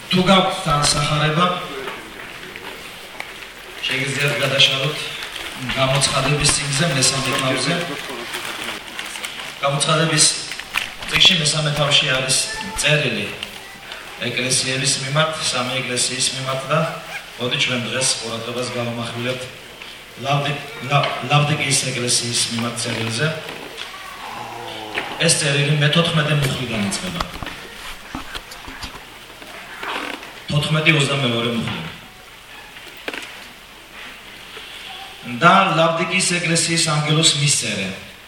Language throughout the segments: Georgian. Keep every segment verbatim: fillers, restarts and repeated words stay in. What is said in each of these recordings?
თუ გაქვთ თანსახარება შეგიძლიათ გადაშალოთ გამოცხადების წიგნზე მესამე თავზე. გამოცხადების წიგნში მესამე თავში არის წერილი ეკლესიების მიმართ, სამი ეკლესიის მიმართ და მოდი ჩვენ დღეს ყურადღებას გავამახვილებთ ლავდიკიის ეკლესიის მიმართ წერილზე. ეს წერილი მეთოთხმეტე მუხლიდან იწყება. თოთხმეტი ოცდამეორე მუხლი. და ლავდიკიის ეკლესიის ანგელოს მისწერე.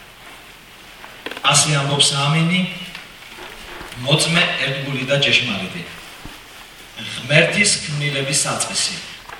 ასე ამბობს ამინი, მოწმე ერთგული და ჭეშმარიტი. ღმერთის ქმნილების საწყისი.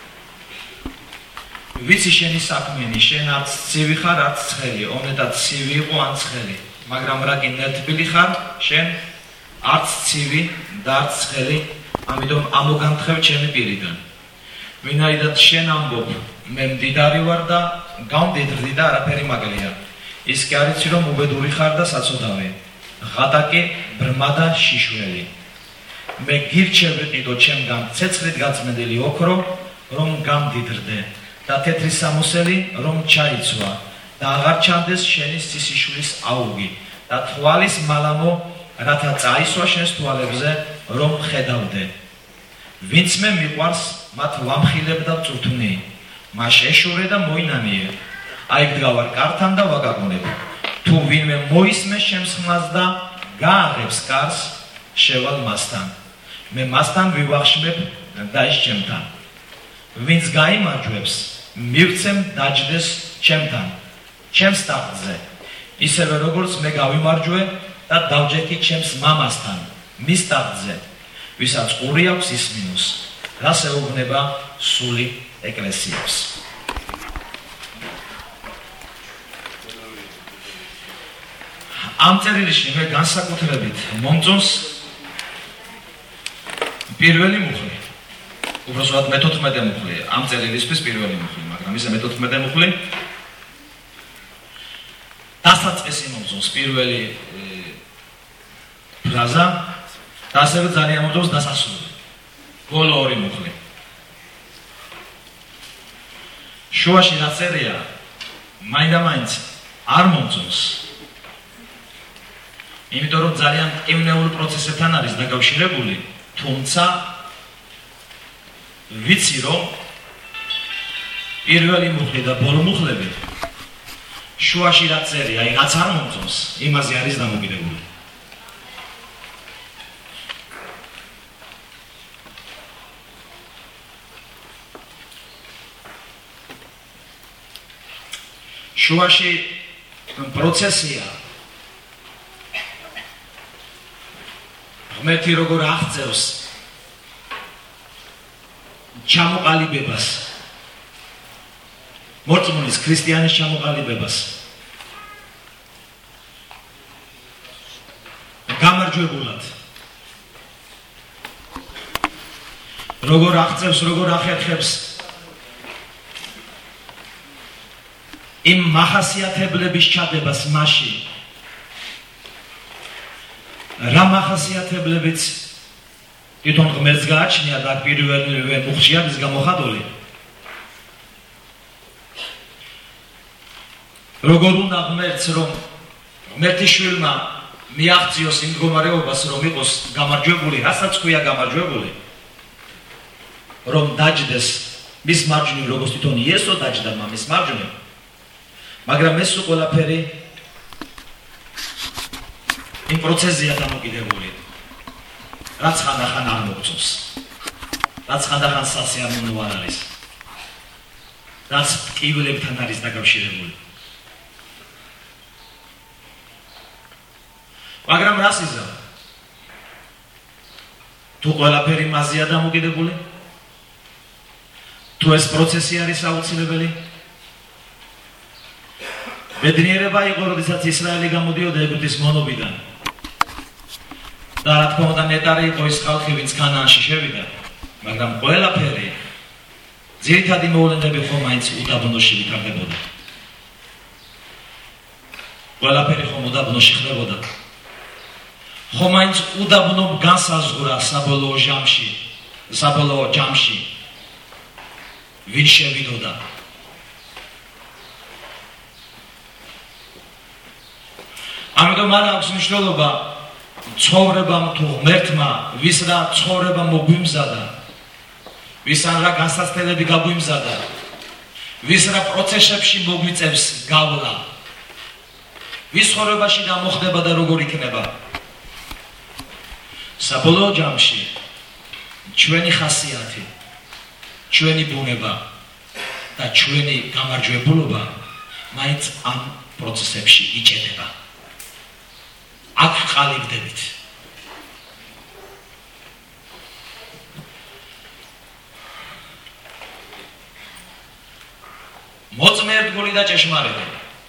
ვიცი შენი საქმენი, შენ არც ცივი ხარ, არც ცხელი, ონეტად ცივი იყო ან ცხელი, მაგრამ რა კი ნერთბილი ხარ, შენ არც ცივი და არც ცხელი, ამიტომ ამოგანთხევ ჩემი პირიდან. ვინაიდან შენ ამბობ, მე მდიდარი ვარ და გამდიდრდი და არაფერი მაგალია. ის კი არ იცი რომ უბედური ხარ და საცოდავი. ღატაკი ბრმა და შიშველი. მე გირჩევ ვიყიდო ჩემგან ცეცხლით გაწმენდილი ოქრო, რომ გამდიდრდე და თეთრი სამოსელი რომ ჩაიცვა და აღარ ჩანდეს შენი სისიშვილის აუგი და თვალის მალამო რათა წაისვა შენს თვალებზე რომ ხედავდე. ვინც მე მიყვარს მათ ვამხილებ და წვრთვნი. მას ეშურე და მოინანიე. აი დგავარ კართან და ვაგაგონებ. თუ ვინმე მოისმეს ჩემს ხმას და გააღებს კარს, შევალ მასთან. მე მასთან ვივახშმებ და ის ჩემთან. ვინც გაიმარჯვებს, მივცემ დაჯდეს ჩემთან, ჩემს ტახტზე. ისევე როგორც მე გავიმარჯვე და დავჯექი ჩემს მამასთან, მის ტახტზე, ვისაც ყური აქვს ისმინოს, რას ეუბნება სული ეკლესიებს. ამ წერილში მე განსაკუთრებით მომწონს პირველი მუხლი. უბრალოდ მეთოთხმეტე მუხლი, ამ წერილისთვის პირველი მუხლი, მაგრამ ისე მეთოთხმეტე მუხლი. დასაწყისი მომწონს პირველი ფრაზა და ასევე ძალიან მომწონს დასასრული. ბოლო ორი მუხლი. შუაში რა წერია, მაინდა-მაინც არ მომწონს. იმიტომ რომ ძალიან მტკივნეულ პროცესებთან არის დაკავშირებული, თუმცა ვიცი რომ პირველი მუხლი და ბოლო მუხლები შუაში რა წერია, აი რაც არ მომწონს, იმაზე არის დამოკიდებული. შუაში პროცესია ღმერთი როგორ აღწევს ჩამოყალიბებას, მორწმუნის ქრისტიანის ჩამოყალიბებას, გამარჯვებულად, როგორ აღწევს, როგორ ახერხებს იმ მახასიათებლების ჩადებას მასში, რა მახასიათებლებიც თვითონ ღმერთს გააჩნია და პირველივე მუხლში არის გამოხატული. როგორ უნდა ღმერთს რომ ღმერთის შვილმა მიაღწიოს იმ მდგომარეობას რომ იყოს გამარჯვებული, რასაც ქვია გამარჯვებული, რომ დაჯდეს მის მარჯვნივ როგორც თვითონ იესო დაჯდა მამის მარჯვნივ, მაგრამ ეს ყველაფერი იმ პროცესზეა დამოკიდებული, რაც ხანდახან არ მოგწონს, რაც ხანდახან სასიამოვნო არ არის, რაც ტკივილებთან არის დაკავშირებული. მაგრამ რას იზამ? თუ ყველაფერი მასზეა დამოკიდებული, თუ ეს პროცესი არის აუცილებელი, ბედნიერება იყო, როდესაც ისრაელი გამოდიოდა ეგვიპტის მონობიდან. და რა თქმა უნდა ნეტარი იყო ის ხალხი, ვინც ქანაანში შევიდა, მაგრამ ყველაფერი ძირითადი მოვლენები ხომ მაინც უდაბნოში ვითარდებოდა. ყველაფერი ხომ უდაბნოში ხდებოდა. ხომ მაინც უდაბნო განსაზღვრა საბოლოო ჟამში საბოლოო ჯამში ვინ შევიდოდა. ამიტომ არ აქვს მნიშვნელობა ცხოვრებამ თუ ღმერთმა ვის რა ცხოვრება მოგვიმზადა, ვის რა განსაცდელები გაგვიმზადა, ვის რა პროცესებში მოგვიწევს გავლა, ვის ცხოვრებაში და მოხდება და როგორ იქნება. საბოლოო ჯამში ჩვენი ხასიათი, ჩვენი ბუნება და ჩვენი გამარჯვებულობა მაინც ამ პროცესებში იჭედება. აქ ყალიბდებით. მოწმე ერთგული და ჭეშმარიტი.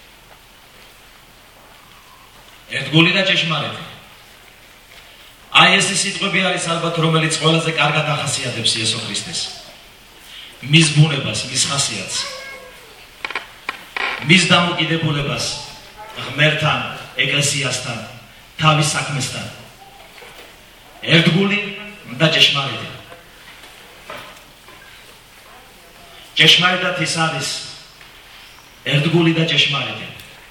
ერთგული და ჭეშმარიტი. აი ეს სიტყვები არის ალბათ რომელიც ყველაზე კარგად ახასიათებს იესო ქრისტეს. მის ბუნებას, მის ხასიათს. მის დამოკიდებულებას ღმერთთან, ეკლესიასთან, თავის საქმესთან. ერთგული და ჭეშმარიტი. ჭეშმარიტად ის არის ერთგული და ჭეშმარიტი.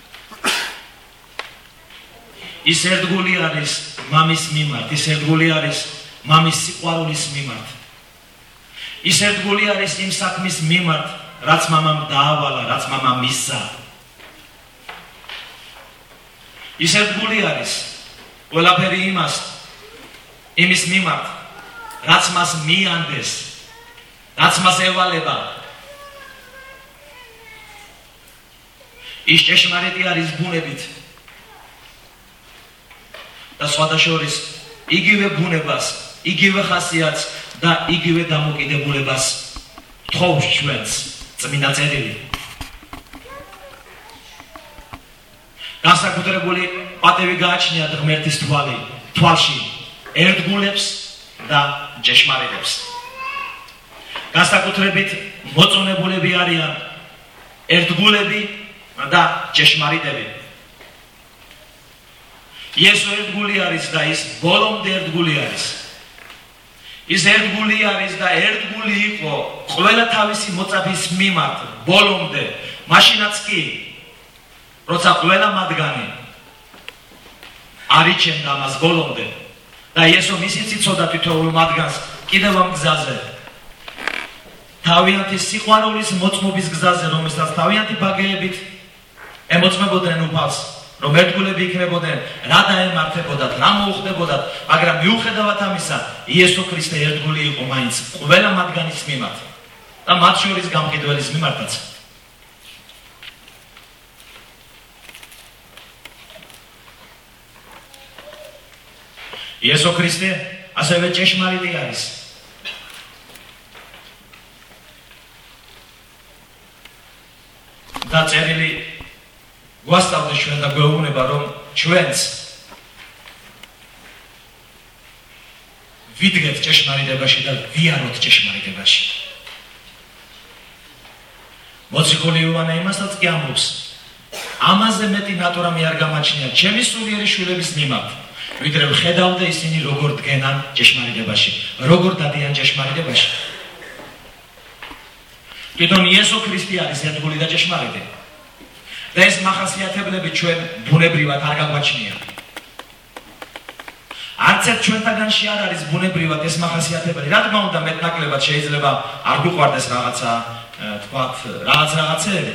ის ერთგული არის მამის მიმართ, ის ერთგული არის მამის სიყვარულის მიმართ. ის ერთგული არის იმ საქმის მიმართ, რაც მამამ დაავალა, რაც მამამ მისცა. ის ერთგული არის ყველაფერი იმას, იმის მიმართ, რაც მას მიანდეს, რაც მას ევალება. ის ჭეშმარიტი არის ბუნებით და სხვადასხვის იგივე ბუნებას, იგივე ხასიათს და იგივე დამოკიდებულებას თხოვს ჩვენს წმინდა წერილი. განსაკუთრებული პატევი გააჩნიათ ღმერთის თვალი, თვალში ერთგულებს და ჭეშმარიტებს. განსაკუთრებით მოწონებულები არიან ერთგულები და ჭეშმარიტები. იესო ერთგული არის და ის ბოლომდე ერთგული არის. ის ერთგული არის და ერთგული იყო ყველა თავისი მოწაფის მიმართ ბოლომდე, მაშინაც კი როცა ყველა მათგანი არიჩენდა მას ბოლომდე და იესო მისიც იცოდა თითოეულ მათგანს კიდევ ამ გზაზე, თავიანთი სიყვარულის მოწმობის გზაზე, რომელსაც თავიანთი ბაგეებით ემოწმებოდნენ უფალს, რომ ერთგულები იქნებოდნენ, რა დაემართებოდათ, რა მოუხდებოდათ, მაგრამ მიუხედავად ამისა, იესო ქრისტე ერთგული იყო მაინც ყველა მათგანის მიმართ და მათ შორის გამყიდველის მიმართაც. იესო ქრისტე ასევე ჭეშმარიტი არის. და წერილი გვასწავლის ჩვენ და გვეუბნება, რომ ჩვენც ვიდგეთ ჭეშმარიტებაში და ვიაროთ ჭეშმარიტებაში. მოციქული იოანე იმასაც კი ამბობს, ამაზე მეტი ნატურა მე არ გამაჩნია ჩემი სულიერი შვილების მიმართ, ვიდრე ვხედავდე ისინი როგორ დგენან ჭეშმარიტებაში, როგორ დადიან ჭეშმარიტებაში. თვითონ იესო ქრისტე არის ერთგული და ჭეშმარიტი. და ეს მახასიათებლები ჩვენ ბუნებრივად არ გაგვაჩნია. არც ერთ ჩვენთაგანში არ არის ბუნებრივად ეს მახასიათებელი. რა თქმა უნდა, მეტნაკლებად შეიძლება არ გვიყვარდეს რაღაცა, თქვათ, რაღაც რაღაცეები.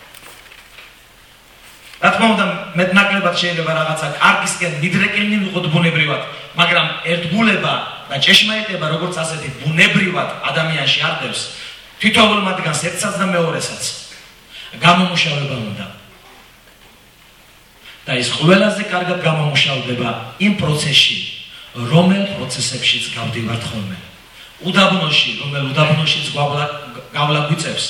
რა თქმა უნდა, მეტნაკლებად შეიძლება რაღაცა კარგისკენ მიდრეკილნი ვიყოთ ბუნებრივად, მაგრამ ერთგულება და ჭეშმარიტება, როგორც ასეთი ბუნებრივად ადამიანში არდებს, თითოეულ მათგანს ერთსაც და მეორესაც გამომუშავება უნდა. და ის ყველაზე კარგად გამომუშავდება იმ პროცესში, რომელ პროცესებშიც გავდივართ ხოლმე. უდაბნოში, რომელ უდაბნოშიც გავლა გვიწევს.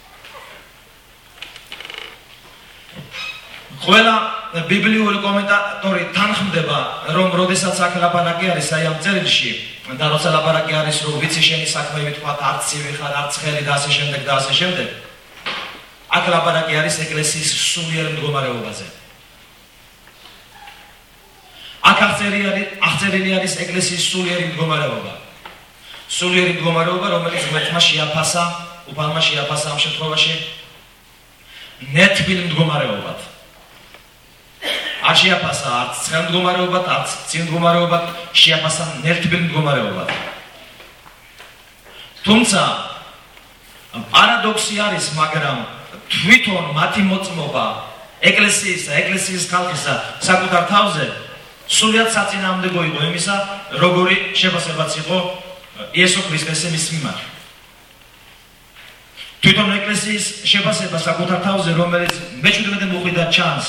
ყველა ბიბლიური კომენტატორი თანხმდება, რომ როდესაც აქ ლაპარაკი არის აი ამ წერილში და როცა ლაპარაკი არის, რომ ვიცი შენი საქმე ვთქვათ, არც ცივი ხარ, არც ცხელი და ასე შემდეგ და ასე შემდეგ. აქ ლაპარაკი არის ეკლესიის სულიერ მდგომარეობაზე. აქ აღწერილი არის ეკლესიის სულიერი მდგომარეობა. სულიერი მდგომარეობა, რომელიც ღმერთმა შეაფასა, უფალმა შეაფასა ამ შემთხვევაში ნეთბილ მდგომარეობად. არ შეაფასა არც ცხელ მდგომარეობად, არც ცივ მდგომარეობად, შეაფასა ნერთბილ მდგომარეობად. თუმცა პარადოქსი არის, მაგრამ თვითონ მათი მოწმობა ეკლესიისა, ეკლესიის ხალხისა საკუთარ თავზე სულიად საწინააღმდეგო იყო იმისა, როგორი შეფასებაც იყო იესო ქრისტეს მის მიმართ. თვითონ ეკლესიის შეფასება საკუთარ თავზე, რომელიც მეჩვიდმეტე მოხვიდა ჩანს,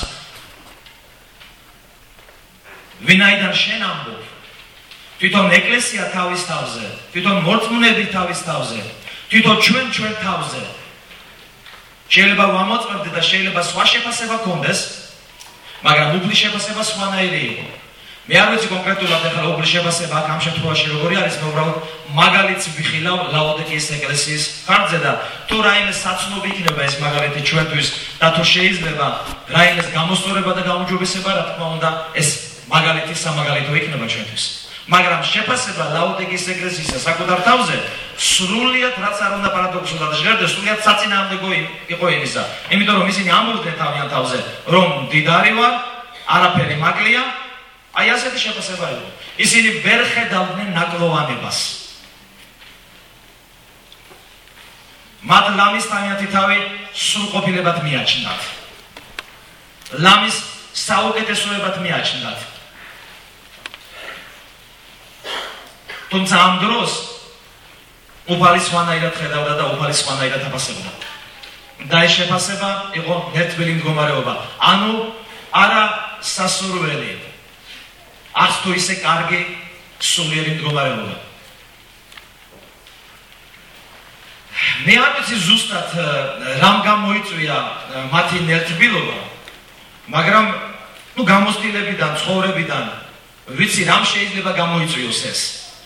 ვინაიდან შენ ამბობ, თვითონ ეკლესია თავის თავზე, თვითონ მორწმუნეები თავის თავზე, თვითონ ჩვენ ჩვენ თავზე შეიძლება ვამოწმებდე და შეიძლება სხვა შეფასება გქონდეს, მაგრამ უფლის შეფასება სხვანაირი იყო. მე არ ვიცი კონკრეტულად ახლა უფლის შეფასება აქ ამ შემთხვევაში როგორი არის, მე უბრალოდ მაგალითს ვიხილავ ლაოდიკეის ეკლესიის ხარჯზე და თუ რაიმე საცნობი იქნება ეს მაგალითი ჩვენთვის და თუ შეიძლება რაიმეს გამოსწორება და გაუმჯობესება, რა თქმა უნდა, ეს მაგალითი სამაგალითო იქნება ჩვენთვის. მაგრამ შეფასება ლაოდიკეის ეკლესიისა საკუთარ თავზე სრულიად რაც არ უნდა პარადოქსულად ჟღერდეს, სრულიად საწინააღმდეგო იყო იმისა. იმიტომ რომ ისინი ამბობდნენ თავიანთ თავზე, რომ მდიდარი ვარ, არაფერი მაკლია, აი ასეთი შეფასება იყო. ისინი ვერ ხედავდნენ ნაკლოვანებას. მათ ლამის თანյათი თავი სრულყოფილებად მიაჩნდათ. ლამის საუკეთესოებად მიაჩნდათ. თუმცა ამ დროს უფალი სხვანაირად ხედავდა და უფალი სხვანაირად აფასებდა. და ეს შეფასება იყო ნერთბილი მდგომარეობა. ანუ არა სასურველი, არც თუ ისე კარგი სულიერი მდგომარეობა. მე არ ვიცი ზუსტად რამ გამოიწვია მათი ნერთბილობა, მაგრამ ნუ გამოცდილებიდან, ცხოვრებიდან ვიცი რამ შეიძლება გამოიწვიოს ეს.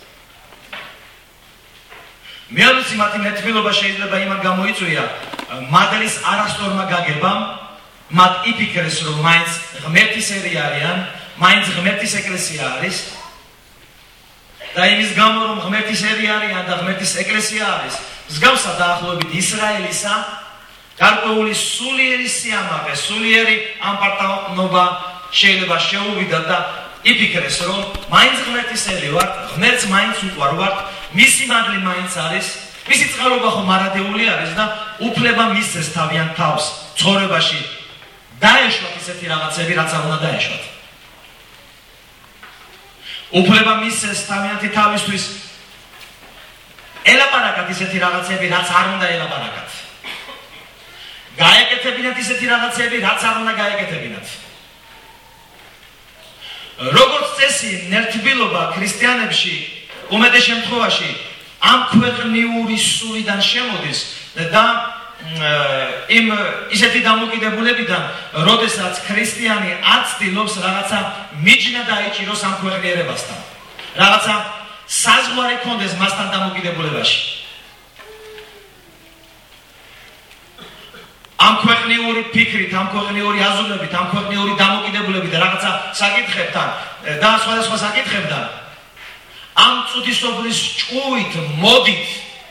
მე არ ვიცი მათი ნერთბილობა შეიძლება იმან გამოიწვია მადლის არასწორმა გაგებამ, მათ იფიქრეს რომ მაინც ღმერთის ერი არიან, მაინც ღმერთის ეკლესია არის და იმის გამო რომ ღმერთის ერი არიან და ღმერთის ეკლესია არის, მსგავსად დაახლოებით ისრაელისა გარკვეული სულიერი სიამაყე, სულიერი ამპარტავნობა შეიძლება შეუვიდათ და იფიქრეს რომ მაინც ღმერთის ერი ვართ, ღმერთს მაინც უყვარ ვართ, მისი მადლი მაინც არის, მისი წყალობა ხომ არადეული არის და უფლება მისცეს თავიანთ თავს ცხოვრებაში დაეშვათ ისეთი რაღაცები, რაც არ უნდა დაეშვათ. უფლება მისცეს თავიანთი თავისთვის ელაპარაკათ ისეთი რაღაცები, რაც არ უნდა ელაპარაკათ. გაეკეთებინათ ისეთი რაღაცები, რაც არ უნდა გაეკეთებინათ. როგორც წესი, ნერთბილობა ქრისტიანებში უმეტეს შემთხვევაში ამ ქვეყნიური სულიდან შემოდის და იმ ისეთი დამოკიდებულებიდან, როდესაც ქრისტიანი აცდილობს რაღაცა მიჯნა დაიჭიროს ამ ქვეყნიერებასთან, რაღაცა საზღვარი ქონდეს მასთან დამოკიდებულებაში. ამ ქვეყნიური ფიქრით, ამ ქვეყნიური აზრობით, ამ ქვეყნიური დამოკიდებულებით რაღაცა საკითხებთან და სხვადასხვა საკითხებთან ამ წუთისოფლის ჭკუით მოდით,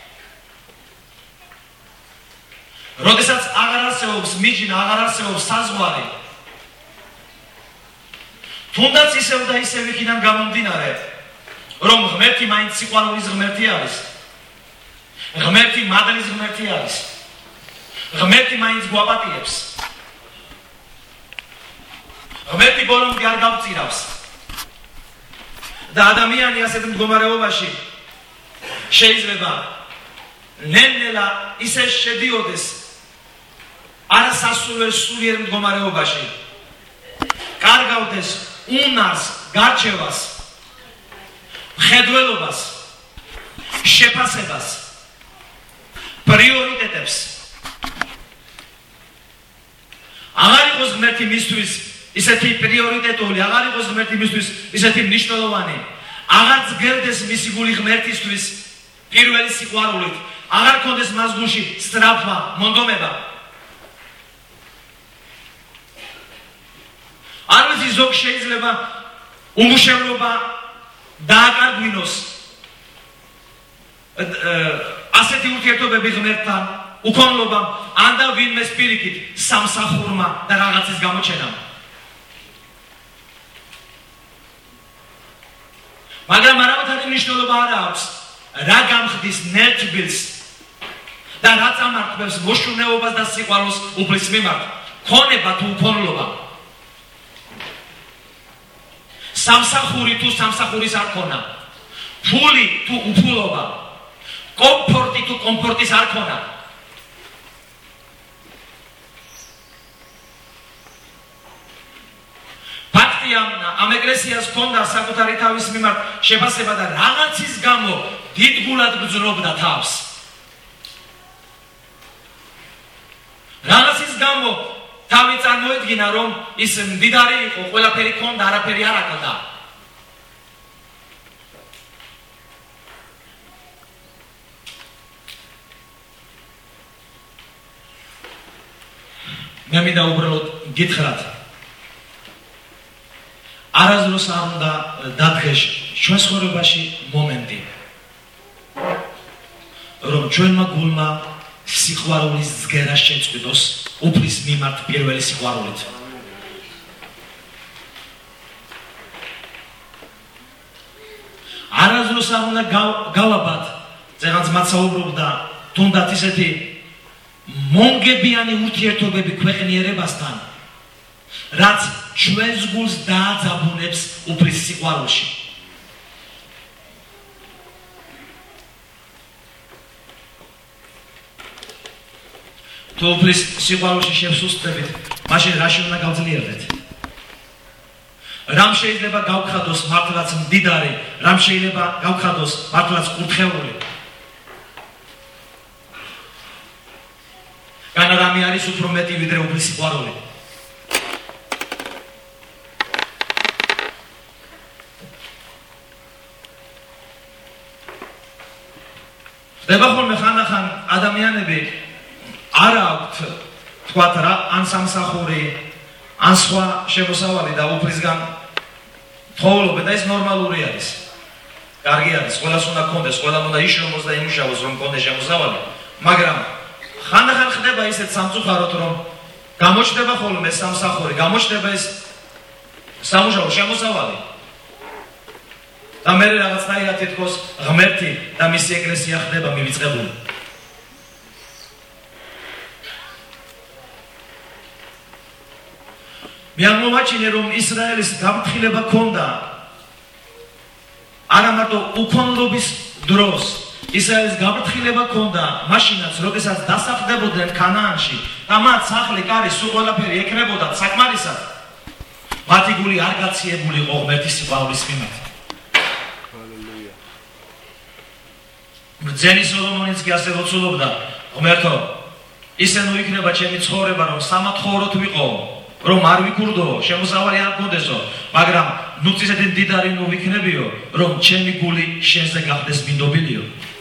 როდესაც აღარ არსებობს მიჯნა, აღარ არსებობს საზღვარი, თუნდაც ისევ და ისევ იქიდან გამომდინარე, რომ ღმერთი მაინც სიყვარულის ღმერთი არის, ღმერთი მადლის ღმერთი არის, ღმერთი მაინც გვაპატიებს, ღმერთი ბოლომდე არ გავწირავს და ადამიანი ასეთ მდგომარეობაში შეიძლება ნელ-ნელა ისე შედიოდეს არასასურველ სულიერ მდგომარეობაში, კარგავდეს უნარს, გარჩევას, მხედველობას, შეფასებას, პრიორიტეტებს. აღარ იყოს ღმერთი მისთვის ისეთი პრიორიტეტული, აღარ იყოს ღმერთი მისთვის ისეთი მნიშვნელოვანი, აღარ ძგერდეს მისი გული ღმერთისთვის პირველი სიყვარულით, აღარ ქონდეს მას გულში სწრაფვა, მონდომება. არ ვიცი, ზოგ შეიძლება უმუშევრობა დააკარგვინოს ასეთი ურთიერთობები ღმერთთან, უკონლობამ, ან და ვინმეს პირიქით სამსახურმა და რაღაცის გამოჩენამ. მაგრამ არავითარი მნიშვნელობა არ აქვს, რა გამხდის ნერთბილს და რა წამართბებს მოშუნეობას და სიყვარულს უფლის მიმართ, ქონება თუ უკონლობა. სამსახური თუ სამსახურის არ ქონა, ფული თუ უფულობა, კომფორტი თუ კომფორტის არ ქონა. ფაქტია, ამ ეკლესიას ქონდა საკუთარი თავის მიმართ შეფასება და რაღაცის გამო დიდგულად ბრძნობდა თავს. რაღაცის გამო თავი წარმოედგინა, რომ ის მდიდარი იყო, ყველაფერი ქონდა, არაფერი არ აკლდა. მე მინდა უბრალოდ გითხრათ, არასდროს არ უნდა დადგეს ჩვენ ცხოვრებაში მომენტი, რომ ჩვენმა გულმა სიყვარულის ზგერა შეწყვიტოს უფლის მიმართ პირველი სიყვარულით. არასდროს არ უნდა გავაბათ, წეგანს მაცაუბრობდა თუნდაც ისეთი მონგებიანი ურთიერთობები ქვეყნიერებასთან, რაც ჩვენს გულს დააძაბუნებს უფლის სიყვარულში. თუ უფლის სიყვარულში შევსუსტებით, მაშინ რაში უნდა გავძლიერდეთ? რამ შეიძლება გავხადოს მართლაც მდიდარი, რამ შეიძლება გავხადოს მართლაც კურთხეული? განა რამე არის უფრო მეტი ვიდრე უფლის სიყვარული? ხდება ხოლმე ხანდახან ადამიანები არ აქვთ თქვათ რა, ან სამსახური, ან სხვა შემოსავალი და უფლისგან თხოვლობენ და ეს ნორმალური არის. კარგი არის, ყველას უნდა ქონდეს, ყველამ უნდა იშრომოს და იმუშავოს, რომ ქონდეს შემოსავალი, მაგრამ ხანდახან ხდება ისეთ სამწუხაროდ, რომ გამოჩნდება ხოლმე სამსახური, გამოჩნდება ეს სამუშაო შემოსავალი და მე რაღაცნაირად თითქოს ღმერთი და მისი ეკლესია ხდება მივიწყებული. მე აღმოვაჩინე, რომ ისრაელის გაფრთხილება ჰქონდა არა მარტო უკონლობის დროს, ისრაელის გაფრთხილება ჰქონდა მაშინაც, როდესაც დასახლდებოდნენ ქანაანში და მათ სახლი, კარი, სულ ყველაფერი ეკნებოდათ საკმარისად, მათი გული არ გაციებული იყო ღმერთის სიყვარულის მიმართ. ბრძენი სოლომონიც კი ასე ლოცულობდა, ღმერთო, ისე ნუ იქნება ჩემი ცხოვრება, რომ სამათხოვროთ ვიყო, რომ არ ვიქურდო, შემოსავალი არ მქონდესო, მაგრამ ნუც ისეთი მდიდარი ნუ ვიქნებიო, რომ ჩემი გული შენზე გახდეს მინდობილიო.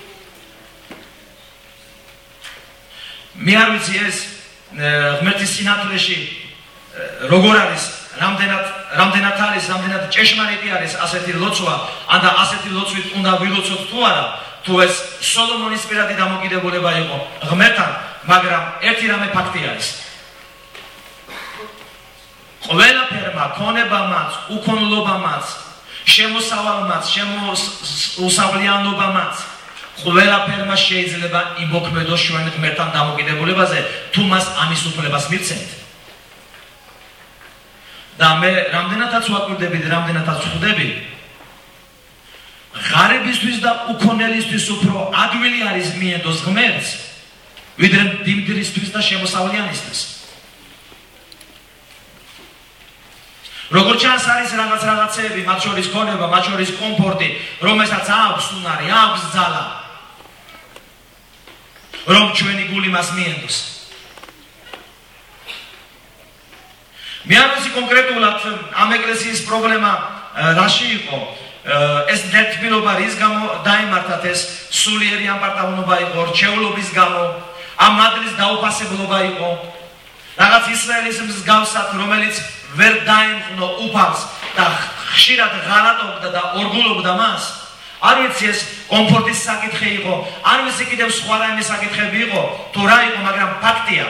მე არ ვიცი ეს ღმერთის სინათლეში როგორ არის, რამდენად რამდენად არის, რამდენად ჭეშმარიტი არის ასეთი ლოცვა, ან და ასეთი ლოცვით უნდა ვილოცოთ თუ არა, თუ ეს სოლომონის პირადი დამოკიდებულება იყო ღმერთთან, მაგრამ ერთი რამე ფაქტი არის. ყველაფერმა, ქონებამაც, უკონლობამაც, შემოსავალმაც, შემოსავლიანობამაც, ყველაფერმა შეიძლება იმოქმედოს ჩვენ ღმერთთან დამოკიდებულებაზე, თუ მას ამის უფლებას მივცემთ. და მე რამდენადაც ვაკვირდები და რამდენადაც ვხვდები, ღარებისთვის და უკონელისთვის უფრო ადვილი არის მიენდოს ღმერთს, ვიდრე მდიდრისთვის და შემოსავლიანისთვის. როგორც ჩანს, არის რაღაც რაღაცეები, მათ შორის ქონება, მათ შორის კომფორტი, რომელსაც აქვს უნარი, აქვს ძალა, რომ ჩვენი გული მას მიენდოს. მე არ ვიცი კონკრეტულად ამ ეკლესიის პრობლემა რაში იყო, ეს ნერთბილობა რის გამო დაემართათ, ეს სულიერი ამპარტავნობა იყო, რჩეულობის გამო, ამ მადლის დაუფასებლობა იყო, რაღაც ისრაელის მსგავსად, რომელიც ვერ დაემხნო უფალს და ხშირად ღალატობდა და ორგულობდა მას, არ ვიცი ეს კომფორტის საკითხი იყო, არ ვიცი კიდევ სხვა რაიმე საკითხები იყო, თუ რა იყო, მაგრამ ფაქტია,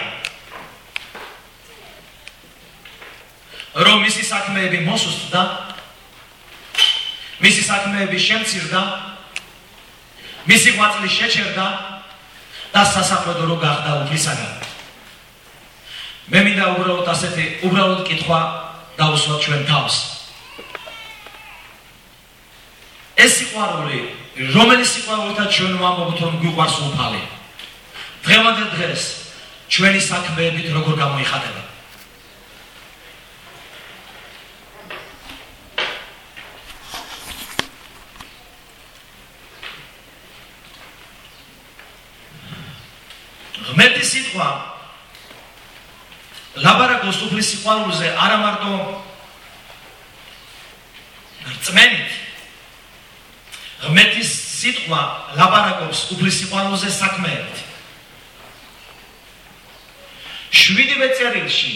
რომ მისი საქმეები მოსუსტდა, მისი საქმეები შემცირდა, მისი ღვაწლი შეჩერდა და სასაყვედო რო გახდა უფლისაგან. მე მინდა უბრალოდ ასეთი უბრალოდ კითხვა დავუსვათ ჩვენ თავს. ეს სიყვარული, რომელიც სიყვარულთან ჩვენ ვამბობთ, რომ გვიყვარს უფალი, დღევანდელ დღეს ჩვენი საქმეებით როგორ გამოიხატება? ღმერთის სიტყვა ლაბარაკობს უფლის სიყვარულზე არა მარტო რწმენით, ღმერთის სიტყვა ლაბარაკობს უფლის სიყვარულზე საქმეებით. შვიდივე წერილში,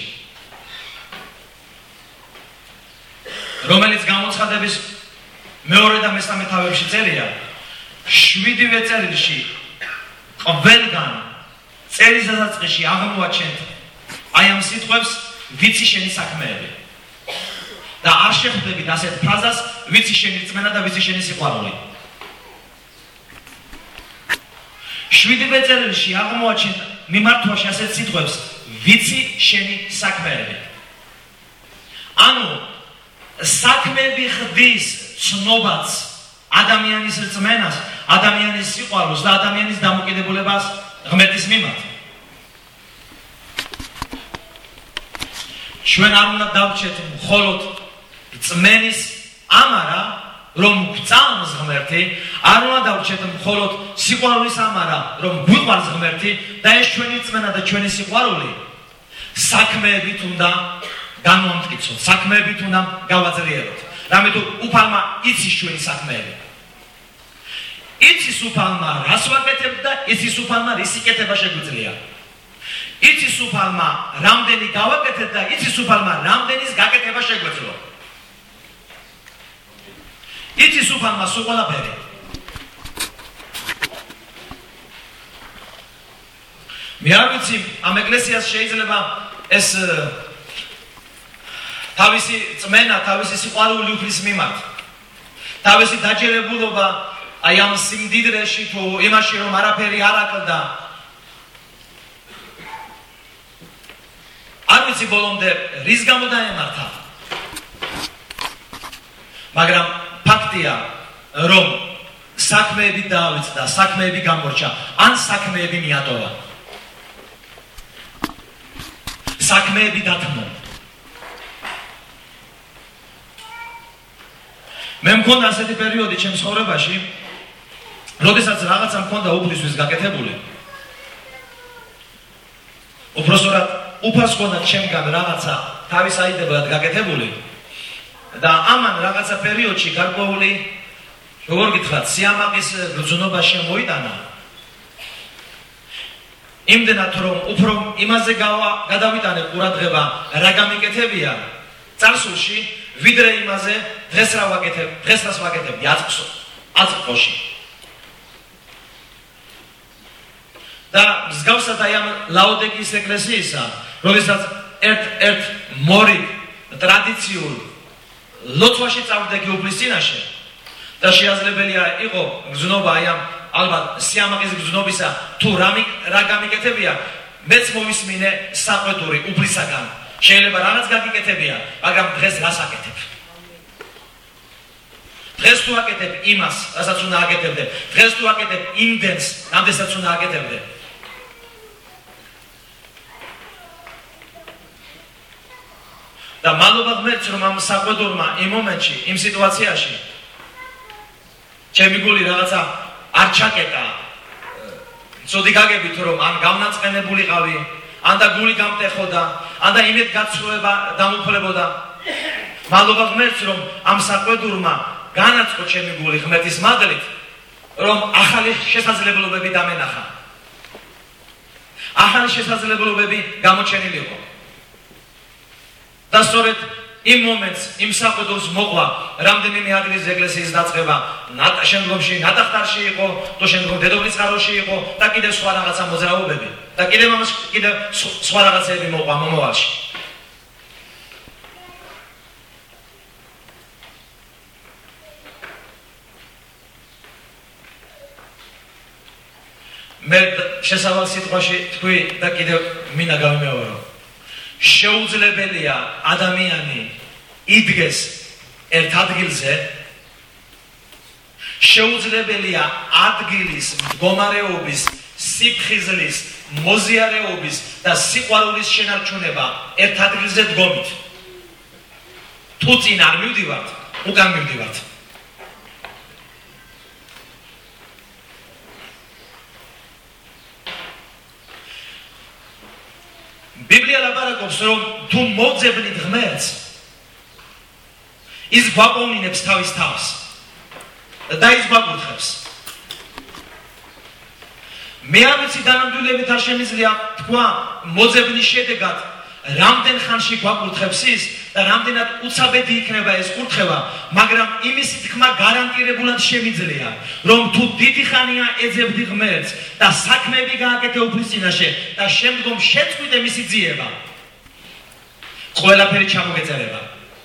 რომელიც გამოცხადების მეორე და მესამე თავებში წერია, შვიდივე წერილში ყველგან წერის დასაწყისში აღმოაჩენთ აი ამ სიტყვებს, ვიცი შენი საქმეები. და არ შეხვდებით ასეთ ფრაზას, ვიცი შენი რწმენა და ვიცი შენი სიყვარული. შვიდივე წერილში აღმოაჩენთ მიმართვაში ასეთ სიტყვებს, ვიცი შენი საქმეები. ანუ საქმეები ხდის ცნობაც ადამიანის რწმენას, ადამიანის სიყვარულს და ადამიანის დამოკიდებულებას ღმერთის მიმართ. ჩვენ არ უნდა დავჭეთ მხოლოდ რწმენის ამარა, რომ გვწამს ღმერთი, არ უნდა დავჭეთ მხოლოდ სიყვარულის ამარა, რომ გვიყვარს ღმერთი და ეს ჩვენი რწმენა და ჩვენი სიყვარული საქმეებით უნდა განვამტკიცოთ, საქმეებით უნდა გავაძლიეროთ. რამე თუ უფალმა იცის ჩვენი საქმეები. იცის უფალმა რას ვაკეთებ და იცის უფალმა რის იკეთება შეგვიძლია. იცის უფალმა რამდენი გავაკეთებ და იცის უფალმა რამდენის გაკეთება შეგვეძლო. იცის უფალმა სულ ყველაფერი. მე არ ვიცი, ამ ეკლესიას შეიძლება ეს თავისი წმენა, თავისი სიყვარული უფლის მიმართ, თავისი დაჯერებულობა აი ამ სიმდიდრეში თუ იმაში, რომ არაფერი არ აკლდა. არ ვიცი ბოლომდე რის გამო დაემართა. მაგრამ ფაქტია, რომ საქმეები დაავიწყდა, საქმეები გამორჩა, ან საქმეები მიატოვა. საქმეები დათმო. მე მქონდა ასეთი პერიოდი ჩემს ცხოვრებაში, როდესაც რაღაცა მქონდა უფლისთვის გაკეთებული. უпростоრად უფალს მქონდა ჩემგან რაღაცა თავისაიდებლად გაკეთებული და ამან რაღაცა პერიოდში გარკვეული, როგორ გითხრათ, სიამაყის გრძნობა შემოიტანა. იმდენად რომ უფრო იმაზე გადავიტანე ყურადღება რა გამიკეთებია წარსულში, ვიდრე იმაზე დღეს რა ვაკეთებ, დღეს რას ვაკეთებდი აწყო, აწყოში. და მსგავსად აი ამ ლაოდიკიის ეკლესიისა, როდესაც ერთ-ერთ მორიგ ტრადიციულ ლოცვაში წავდეგი უფლის წინაშე და შეაძლებელია იყო გრძნობა აი ამ ალბათ სიამაყის გრძნობისა თუ რა გამიკეთებია, მეც მოვისმინე საყვედური უფლისაგან. შეიძლება რაღაც გაგიკეთებია, მაგრამ დღეს რას აკეთებ? დღეს თუ აკეთებ იმას, რასაც უნდა აკეთებდე, დღეს თუ აკეთებ იმდენს, რამდენსაც უნდა აკეთებდე. და მადლობა ღმერთს, რომ ამ საყვედურმა იმ მომენტში, იმ სიტუაციაში ჩემი გული რაღაცა არ ჩაკეტა. ცოდი გაგებით, რომ ან გავნაწყენებულიყავი, ან და გული გამტეხოდა, ან და იმედ გაცვლება დამუფლებოდა. მადლობა ღმერთს, რომ ამ საყვედურმა განაწყო ჩემი გული ღმერთის მადლით, რომ ახალი შესაძლებლობები დამენახა. ახალი შესაძლებლობები გამოჩენილიყო. და სწორედ იმ მომენტს, იმ საყდურს მოყვა რამდენიმე ადგილას ეკლესიის დაწყება, შემდგომში ნატახტარში იყო, თუ შემდგომ დედოფლის წყაროში იყო და კიდევ სხვა რაღაცა მოძრაობები და კიდევ ამას კიდევ სხვა რაღაცები მოყვა მომავალში. მე შესავალ სიტყვაში თქვი და კიდევ მინდა გავიმეორო. შეუძლებელია ადამიანი იდგეს ერთ ადგილზე, შეუძლებელია ადგილის მდგომარეობის, სიფხიზლის, მოზიარეობის და სიყვარულის შენარჩუნება ერთ ადგილზე დგომით. თუ წინ არ მივდივართ, უკან მივდივართ. ბიბლია ლაპარაკობს, რომ თუ მოძებნით ღმერთს, ის გვაპოვნინებს თავის თავს და ის გვაკურთხებს. მე არ ვიცი დანამდვილებით არ შემიძლია თქვა მოძებნის შედეგად რამდენ ხანში გვაკურთხებს ის და რამდენად უცაბედი იქნება ეს კურთხევა, მაგრამ იმისი თქმა გარანტირებულად შემიძლია, რომ თუ დიდი ხანია ეძებდი ღმერთს და საქმეები გააკეთე უფლის წინაშე და შემდგომ შეწყვიტე მისი ძიება, ყველაფერი ჩამოგეწერება.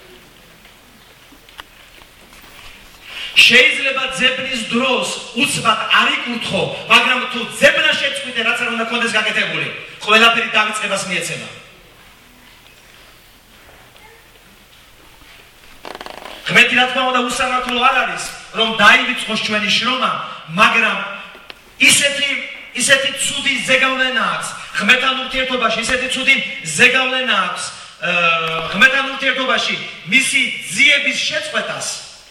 შეიძლება ძებნის დროს უცბად არ იკურთხო, მაგრამ თუ ძებნა შეწყვიტე, რაც არ უნდა კონდეს გაკეთებული, ყველაფერი დავიწყებას მიეცემა. ღმერთი რა თქმა უნდა უსამართლო არ არის, რომ დაივიწყოს ჩვენი შრომა, მაგრამ ისეთი ისეთი ცუდი ზეგავლენა აქვს ღმერთთან ურთიერთობაში, ისეთი ცუდი ზეგავლენა აქვს ღმერთთან ურთიერთობაში მისი ძიების შეწყვეტას,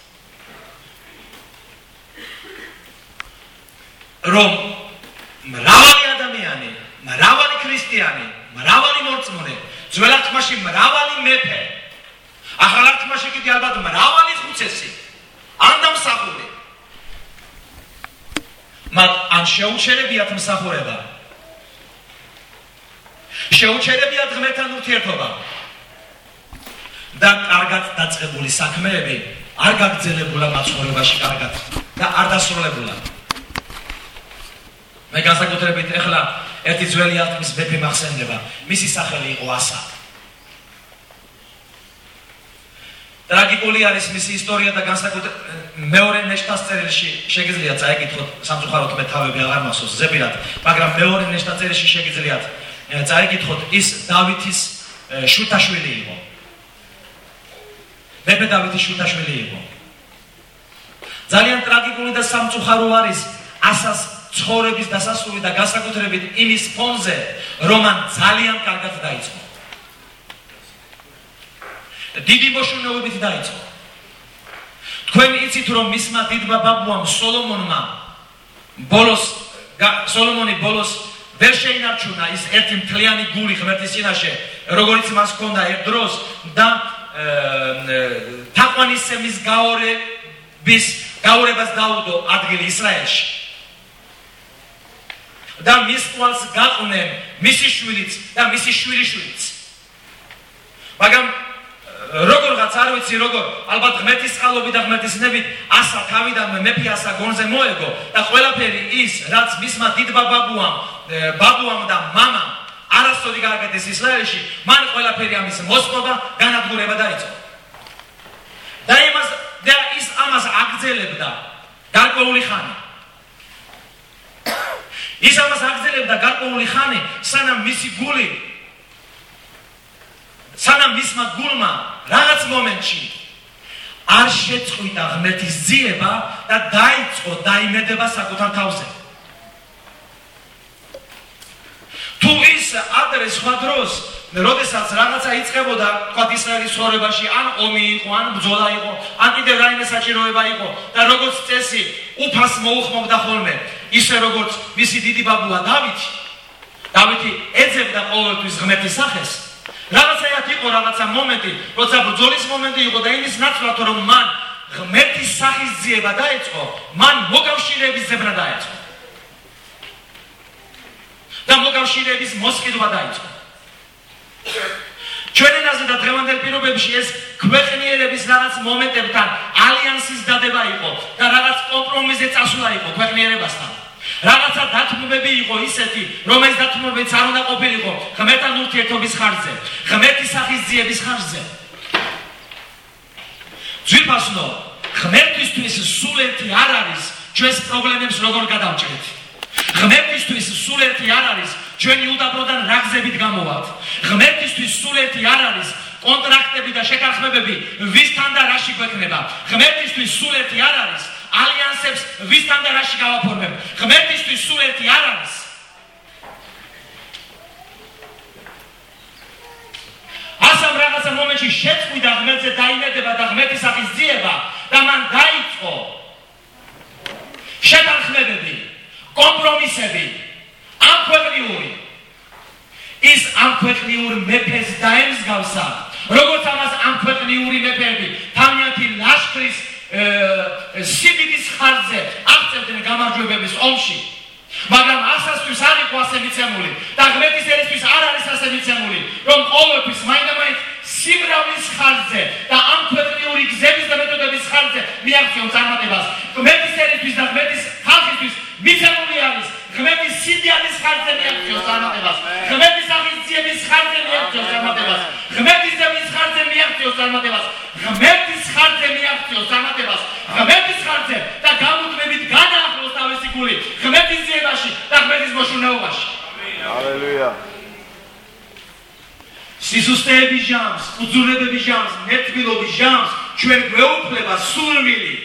რომ მრავალი ადამიანი, მრავალი ქრისტიანი, მრავალი მორწმუნე, ძველ ხმაში მრავალი მეფე, ახალ ხმაში კიდე ალბათ მრავალი ხუცესი, ან დამსახურე, მათ ან შეუჩერებიათ მსახურება, შეუჩერებიათ ღმერთთან ურთიერთობა და კარგად დაწყებული საქმეები არ გაგრძელებულა მაცხოვრებაში კარგად და არ დასრულებულა. მე განსაკუთრებით ეხლა ერთი ძველი ათმის მეფე მახსენდება, მისი სახელი იყო ასა. ტრაგიკული არის მისი ისტორია და განსაკუთრებით მეორე ნეშტას წერილში შეგიძლიათ წაიკითხოთ, სამწუხაროდ მე თავები აღარ მახსოვს ზებირად, მაგრამ მეორე ნეშტას წერილში შეგიძლიათ წაიკითხოთ, ის დავითის შუთაშვილი იყო. მეფე დავითის შუთაშვილი იყო. ძალიან ტრაგიკული და სამწუხარო არის ასას ცხოვრების დასასრული და განსაკუთრებით იმის ფონზე, რომ მან ძალიან კარგად დაიწყო. დიდი მოშინაობებით დაიწყო. თქვენ იცით, რომ მისმა დიდმა ბაბუამ სოლომონმა ბოლოს სოლომონი ბოლოს ვერ შეინარჩუნა ის ერთი მთლიანი გული ღმერთის წინაშე, როგორც მას ჰქონდა ერთ დროს და თაყვანისცემის გაორების გაორებას დაუდო ადგილი ისრაელში. და მის თვალს გაყნენ მისი შვილიც და მისი შვილიშვილიც. მაგრამ როგორღაც არ ვიცი როგორ, ალბათ ღმერთის წყალობით და ღმერთის ნებით ასა თავიდანვე მეფე ასა გონზე მოეგო და ყველაფერი ის, რაც მისმა დიდმა ბაბუამ, ბაბუამ და მამამ არასოდი გააკეთეს ისრაელში, მან ყველაფერი ამის მოსპობა, განადგურება დაიწყო. და იმას და ის ამას აგრძელებდა გარკვეული ხანი. ის ამას აგრძელებდა გარკვეული ხანი, სანამ მისი გული, სანამ მისმა გულმა რაღაც მომენტში არ შეწყვიტა ღმერთის ძიება და დაიწყო დაიმედება საკუთარ თავზე. თუ ის ადრე სხვა დროს, როდესაც რაღაცა იწყებოდა, თქვათ ისრაელის ცხოვრებაში, ან ომი იყო, ან ბრძოლა იყო, ან კიდევ რაიმე საჭიროება იყო და როგორც წესი უფალს მოუხმობდა ხოლმე, ისე როგორც მისი დიდი ბაბუა დავითი, დავითი ეძებდა ყოველთვის ღმერთის სახეს. რაღაცაად იყო რაღაცა მომენტი, როცა ბრძოლის მომენტი იყო და იმის ნაცვლად, რომ მან ღმერთის სახის ძიება დაიწყო, მან მოკავშირეების ძებნა დაიწყო. და მოკავშირეების მოსყიდვა დაიწყო. ჩვენ ენაზე და დღევანდელ პირობებში ეს ქვეყნიერების რაღაც მომენტებთან ალიანსის დადება იყო და რაღაც კომპრომისზე წასვლა იყო ქვეყნიერებასთან. რაღაცა დათმობები იყო ისეთი, რომელიც დათმობებიც არ უნდა ყოფილიყო ღმერთთან ურთიერთობის ხარჯზე, ღმერთის სახის ძიების ხარჯზე. ძვირფასნო, ღმერთისთვის სულ ერთი არ არის ჩვენს პრობლემებს როგორ გადავჭრით. ღმერთისთვის სულ ერთი არ არის ჩვენი უდაბნოდან რა გზებით გამოვართ. ღმერთისთვის სულ ერთი არ არის კონტრაქტები და შეთანხმებები ვისთან და რაში გვექნება. ღმერთისთვის სულ ერთი არ არის ალიანსებს ვისთან და რაში გავაფორმებ. ღმერთისთვის სულ ერთი არ არის ასამ რაღაცა მომენტში შეწყვიტა ღმერთზე დაიმედება და ღმერთის სახის ძიება და მან დაიწყო შეთანხმებები, კომპრომისები, ამქვეყნიური. ის ამქვეყნიურ მეფეს დაემსგავსა, როგორც ამას ამქვეყნიური მეფეები თავიანთი ლაშქრის სიდიდის ხარჯზე აღწევდნენ გამარჯვებების ომში. მაგრამ ასასთვის არ იყო ასე მიცემული და ღმერთის ერისთვის არ არის ასე მიცემული, რომ ყოველთვის მაინდა-მაინც სიმრავლის ხარჯზე და ამქვეყნიური გზების და მეთოდების ხარჯზე მიაღწიონ წარმატებას. ღმერთის ერისთვის და ღმერთის ხალხისთვის მიცემული არის ღმერთის სიდიადის ხარჯზე მიაღწიონ წარმატებას. ღმერთის სახის ძიების ხარჯზე მიაღწიონ წარმატებას. ღმერთის ძიების ხარჯზე მიაღწიონ წარმატებას. ღმერთის ხარჯზე მიაღწიონ წარმატებას. ღმერთის ხარჯზე და გამუდმებით განაახლოს თავისი გული ღმერთის ძიებაში და ღმერთის მოშურნეობაში. ჰალელუია. სიზუსტეების ჟამს, უძურებების ჟამს, ნერთბილობის ჟამს ჩვენ გვეუფლება სურვილი.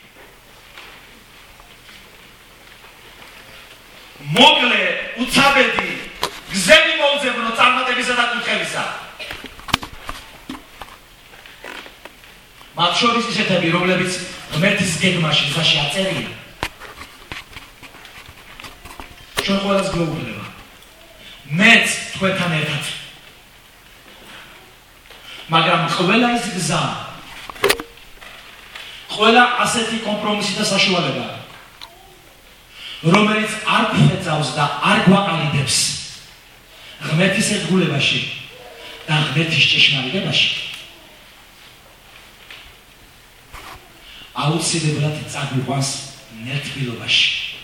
მოკლე, უცაბედი გზები მოვძებნო წარმატებისა და კუთხევისა. მათ შორის ისეთები, რომლებიც ღმერთის გეგმაში გზაში აწერია. ჩვენ ყველას გვეუფლება. მეც თქვენთან ერთად. მაგრამ ყველა ის გზა, ყველა ასეთი კომპრომისი და საშუალება, რომელიც არ გვეწავს და არ გვაყალიბებს ღმერთის ერთგულებაში და ღმერთის ჭეშმარიტებაში, აუცილებლად წაგვიყვანს ნერთბილობაში.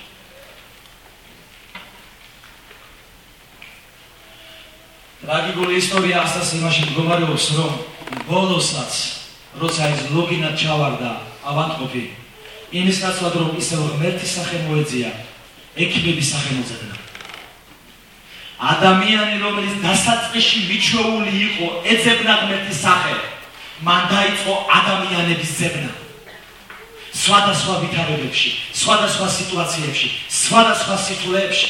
ტრაგიკული ისტორია ასას იმაში მდგომარეობს, რომ ბოლოსაც, როცა ის ლოგინად ჩავარდა ავადმყოფი, იმის ნაცვლად, რომ ისევ ღმერთის სახე მოეძია, ექიმების სახე მოძებნა. ადამიანი, რომელიც დასაწყისში მიჩვეული იყო, ეძებნა ღმერთის სახე, მან დაიწყო ადამიანების ძებნა. სხვადასხვა ვითარებებში, სხვადასხვა სიტუაციებში, სხვადასხვა სიტუაციებში.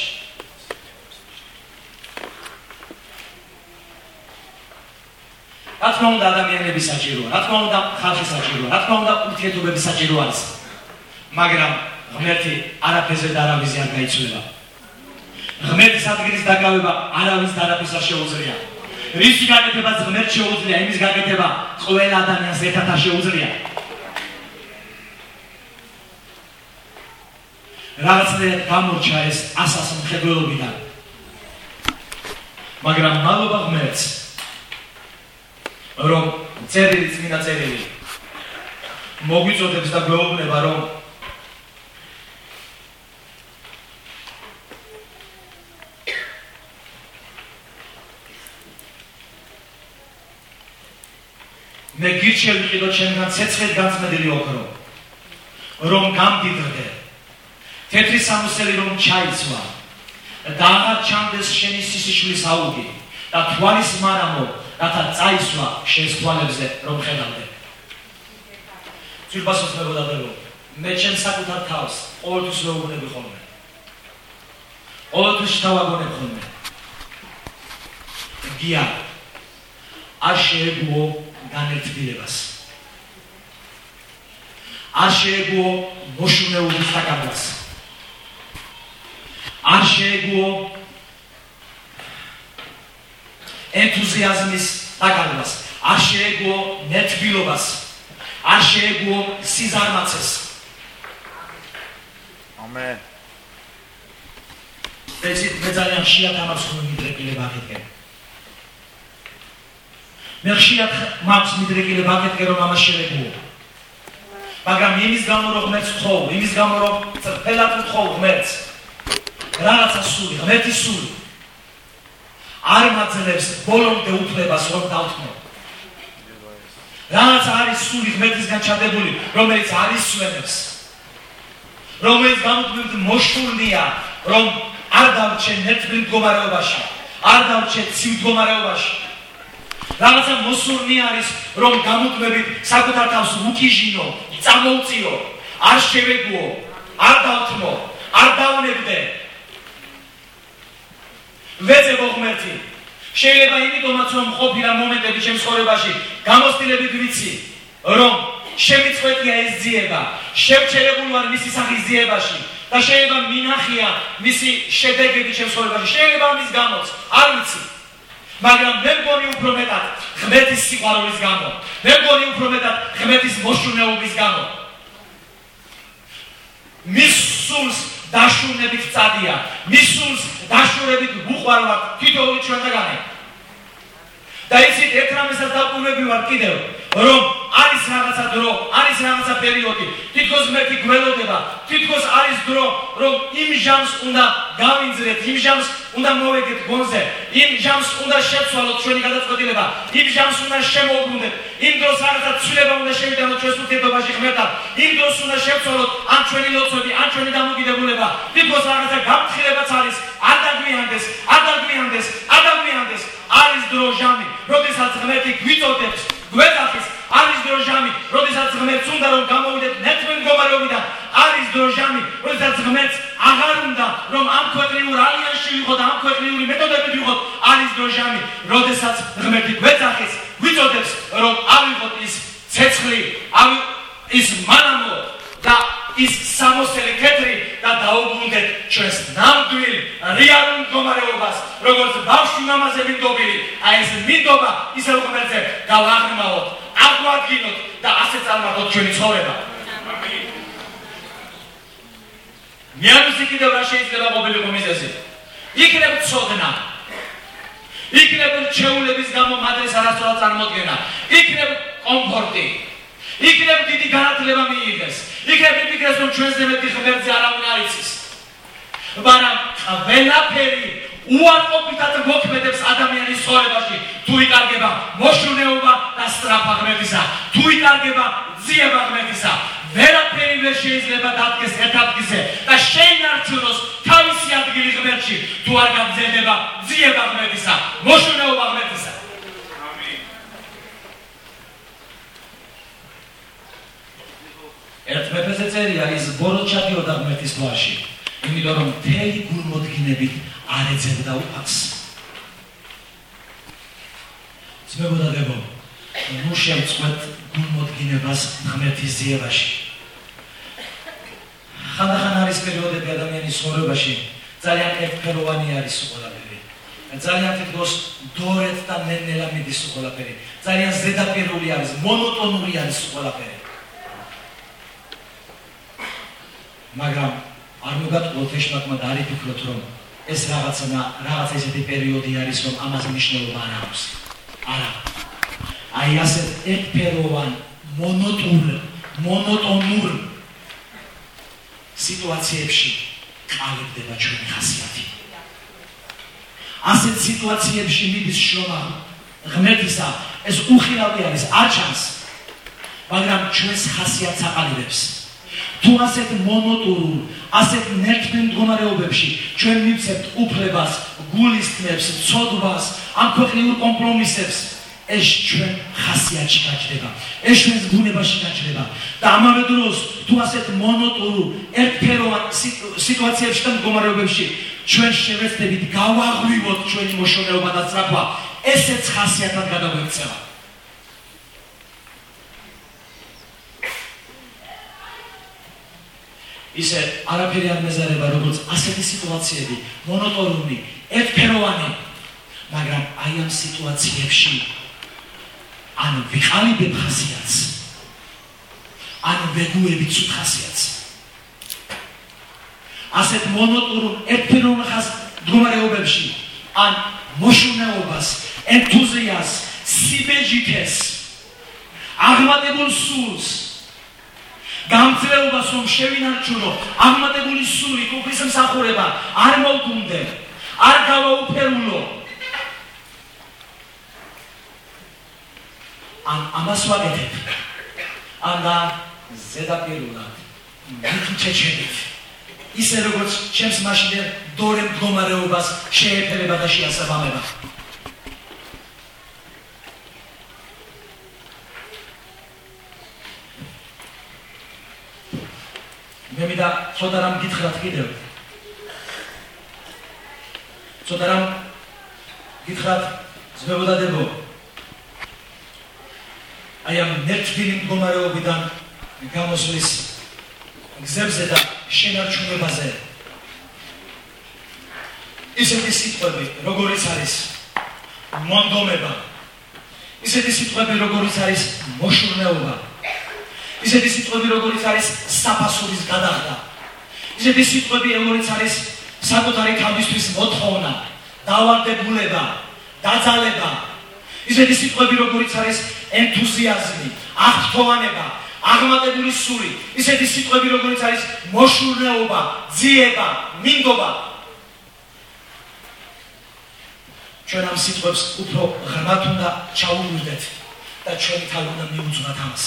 რა თქმა უნდა, ადამიანები საჭიროა, რა თქმა უნდა, ხალხი საჭიროა, რა თქმა უნდა, ურთიერთობები საჭირო არის. მაგრამ ღმერთი არაფერზე და არავის არ გაიცვლება. ღმერთის ადგილის დაკავება არავის და არაფერს არ შეუძლია. რისი გაკეთებაც ღმერთს შეუძლია, იმის გაკეთება ყველა ადამიანს ერთად არ შეუძლია. რაღაცნაირად გამორჩა ეს ასას მხედველობიდან. მაგრამ მადლობა ღმერთს, რომ წერილი წმინდა წერილი მოგვიწოდებს და გვეუბნება, რომ მე გირჩევ ვიყიდო ჩემგან ცეცხლით განწმენდილი ოქრო, რომ გამდიდრდე, თეთრი სამოსელი რომ ჩაიცვა და აღარ ჩამდეს შენი სისიშვილის აუგი და თვალის მარამო, რათა წაისვა შენს თვალებზე რომ ხედავდე. ძვირფასოს მეგობრებო, მე ჩემს საკუთარ თავს ყოველთვის ვეუბნები ხოლმე, ყოველთვის შევაგონებ ხოლმე, გია არ შეეგუო განერთბილებას, არ შეეგუო მოშურნეობის დაკარგვას, არ შეეგუო ენთუზიაზმის დაკარგვას, არ შეეგუო ნერთბილობას, არ შეეგუო სიზარმაცეს. ამენ. ეს მე ძალიან ხშირად ამას ხომ მიდრეკილებ ახეთქე. მე ხშირად მაქვს მიდრეკილება აკეთე რომ ამას შევეგუო. მაგრამ იმის გამო რომ ღმერთს ვთხოვ, იმის გამო რომ წრფელად ვთხოვ ღმერთს, რაღაცა სული, ღმერთის სული არ მაძლევს ბოლომდე უფლებას რომ დავთმო. რაღაცა არის სული ღმერთისგან ჩადებული, რომელიც არ ისვენებს, რომელიც გამოთვლით მოშურნია, რომ არ დავრჩე ნერწმულ მდგომარეობაში, არ დავრჩე ცივ მდგომარეობაში. რაღაცა მოსურნი არის, რომ გამოთვლებით საკუთარ თავს უკიჟინო, წამოვწიო, არ შევეგუო, არ დავთმო, არ დავნებდე. ვეძებო ღმერთი. შეიძლება იმიტომაც რომ ყოფილა მომენტები ჩემს ცხოვრებაში, გამოცდილებით ვიცი, რომ შემიწყვეტია ეს ძიება, შევჩერებული ვარ მისი სახის ძიებაში და შეიძლება მინახია მისი შედეგები ჩემს ცხოვრებაში, შეიძლება ამის გამოც, არ ვიცი. მაგრამ მე მგონი უფრო მეტად ღმერთის სიყვარულის გამო, მე მგონი უფრო მეტად ღმერთის მოშურნეობის გამო. მის სულს დაშურნებით წადია, მის სულს დაშურებით უყვარვარ თითოეული ჩვენთაგანი. და ისიც ერთ რამესაც დავკურვები ვარ კიდევ, რომ არის რაღაცა დრო, არის რაღაცა პერიოდი, თითქოს ღმერთი გველოდება, თითქოს არის დრო, რომ იმ ჟამს უნდა გავინძრეთ, იმ ჟამს უნდა მოვეგეთ გონზე, იმ ჟამს უნდა შევცვალოთ ჩვენი გადაწყვეტილება, იმ ჟამს უნდა შემოუბრუნდეთ, იმ დროს რაღაცა ცვლილება უნდა შევიტანოთ ჩვენს ურთიერთობაში ღმერთთან, იმ დროს უნდა შევცვალოთ ან ჩვენი ლოცვები, ან ჩვენი დამოკიდებულება, თითქოს რაღაცა გამთხილებაც არის, არ დაგვიანდეს, არ დაგვიანდეს, არ დაგვიანდეს, არის დრო ჟამი, როდესაც ღმერთი გვიწოდებს, გვეძახის, არის დრო ჟამი, როდესაც ღმერთს უნდა რომ გამოვიდეთ ნერწმულ მდგომარეობიდან, არის დრო ჟამი, როდესაც ღმერთს აღარ უნდა რომ ამ ქვეყნიურ ალიანსში ვიყოთ, ამ ქვეყნიური მეთოდებით ვიყოთ, არის დრო ჟამი, როდესაც ღმერთი გვეძახის, გვიწოდებს რომ ავიღოთ ის ცეცხლი, ავი ის მანამო და ის სამოსელი კეთრი და დაუბრუნდეთ ჩვენს ნამდვილ რეალურ მდგომარეობას, როგორც ბავშვი მამაზე მინდობილი, აი ეს მინდობა ისევ ღმერთზე გავაღრმავოთ, აღვადგინოთ და ასე წარმართოთ ჩვენი ცხოვრება. მე არ ვიცი კიდევ რა შეიძლება ყოფილიყო მიზეზი. იქნებ ცოდნა, იქნებ რჩეულების გამო მადრის არასწორად წარმოდგენა, იქნებ კომფორტი, იქნებ დიდი განათლება მიიღეს, იქნებ იფიქრეს რომ ჩვენზე მეტი ღმერთზე არავინ არ იცის. მაგრამ ყველაფერი უარყოფითად მოქმედებს ადამიანის ცხოვრებაში, თუ იკარგება მოშურნეობა და სწრაფა ღმერთისა, თუ იკარგება ძიება ღმერთისა, ვერაფერი ვერ შეიძლება დადგეს ერთ ადგილზე და შეინარჩუნოს თავისი ადგილი ღმერთში, თუ არ გაგრძელდება ძიება ღმერთისა, მოშურნეობა ღმერთისა. ერთ მეფეზე წერია ის ბოროტ ჩადიოდა ღმერთის გვარში, იმიტომ რომ მთელი გულმოდგინებით არ ეძებდა უფალს. ძმებო და დებო, ნუ შევწყვეტ გულმოდგინებას ღმერთის ძიებაში. ხანდახან არის პერიოდები ადამიანის ცხოვრებაში, ძალიან ერთფეროვანი არის ყველაფერი. ძალიან თითქოს დორეთ და ნელ-ნელა მიდის ყველაფერი. ძალიან ზედაპირული არის, მონოტონური არის ყველაფერი. მაგრამ არ მოგატყუოთ ეშმაკმა და არ იფიქროთ რომ ეს რაღაცა რაღაც ესეთი პერიოდი არის რომ ამაზე მნიშვნელობა არ აქვს. არა. აი ასეთ ერთფეროვან, მონოტურ, მონოტონურ სიტუაციებში ყალიბდება ჩვენი ხასიათი. ასეთ სიტუაციებში მიდის შრომა ღმერთისა, ეს უხილავი არის, არ ჩანს, მაგრამ ჩვენს ხასიათს აყალიბებს. თუ ასეთ მონოტურულ, ასეთ ნერწმულ მდგომარეობებში ჩვენ მივცემთ უფლებას, გულისხმებს, ცოდვას, ამ ქვეყნიურ კომპრომისებს, ეს ჩვენ ხასიათში გაჩნდება, ეს ჩვენს ბუნებაში გაჩნდება და ამავე დროს თუ ასეთ მონოტურულ, ერთფეროვან სიტუაციებში და მდგომარეობებში ჩვენ შევეცდებით გავაღვივოთ ჩვენი მოშორნეობა და სწრაფვა, ესეც ხასიათად გადაგვექცევა. ისე არაფერი არ მეზარება, როგორც ასეთი სიტუაციები, მონოტონური, ერთფეროვანი, მაგრამ აი ამ სიტუაციებში ანუ ვიყალიბებ ხასიათს, ანუ ვეგუებით ცუდ ხასიათს. ასეთ მონოტონურ, ერთფეროვან მდგომარეობებში ან მოშურნეობას, ენთუზიაზმს, სიბეჭდ ჯიქეს აღმატებულ სულს გამძლეობას რომ შევინარჩუნო აღმატებული სული კუფრის მსახურება არ მოვგუნდე არ გავაუფერულო ან ამას ვაგეთებ ანა ზედაპირულად მით ჩეჩებით ისე როგორც ჩემს მაშინდელ დორე მდგომარეობას შეეფერება და შეასაბამება მე მინდა ცოტა რამ გითხრათ კიდევ ცოტა რამ გითხრათ ძმებო და დებო აი ამ ნერწმილი მდგომარეობიდან გამოსვლის გზებზე და შენარჩუნებაზე ისეთი სიტყვები როგორიც არის მონდომება ისეთი სიტყვები როგორიც არის მოშურნეობა ისეთი სიტყვები როგორიც არის საფასურის გადახდა ისეთი სიტყვები როგორიც არის საკუთარი თავისთვის მოთხოვნა დავალდებულება დაძალება ისეთი სიტყვები როგორიც არის ენთუზიაზმი აღფრთოვანება აღმატებული სული ისეთი სიტყვები როგორიც არის მოშურნეობა ძიება მინდობა ჩვენ ამ სიტყვებს უფრო ღრმად უნდა ჩაუვირდეთ და ჩვენი თავი უნდა მიუძღვნათ ამას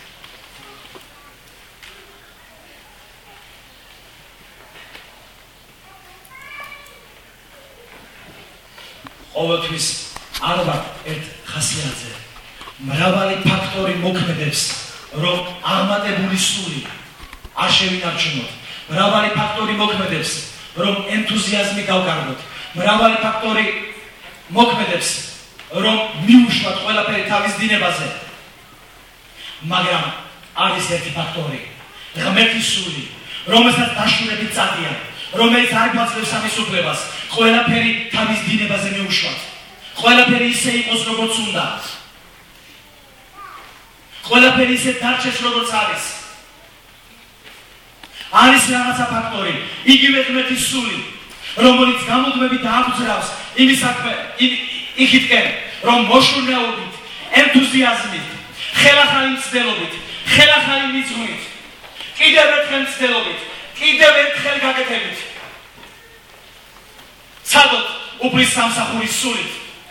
ყოველთვის არ ვარ ერთ ხასიათზე მრავალი ფაქტორი მოქმედებს რომ აღმატებული სული არ შევინარჩუნოთ მრავალი ფაქტორი მოქმედებს რომ ენთუზიაზმი გავკარგოთ მრავალი ფაქტორი მოქმედებს რომ მიუშვათ ყველაფერი თავის დინებაზე მაგრამ არის ერთი ფაქტორი ღმერთი სული რომელსაც დაშურებით წადიან რომელიც არ გვაძლევს ამის უფლებას ყველაფერი თავის დინებაზე მიუშვათ ყველაფერი ისე იყოს როგორც უნდა ყველაფერი ისე დარჩეს როგორც არის არის რაღაცა ფაქტორი იგივე ღმერთის სული რომელიც გამუდმებით დააგზრავს იმის საქმე იქითკენ რომ მოშურნეობით ენთუზიაზმით ხელახალი მცდელობით ხელახალი მიწვნით კიდევ ერთხელ მცდელობით კიდევ ერთხელ გაკეთებით ცადოთ უფლის სამსახურის სულით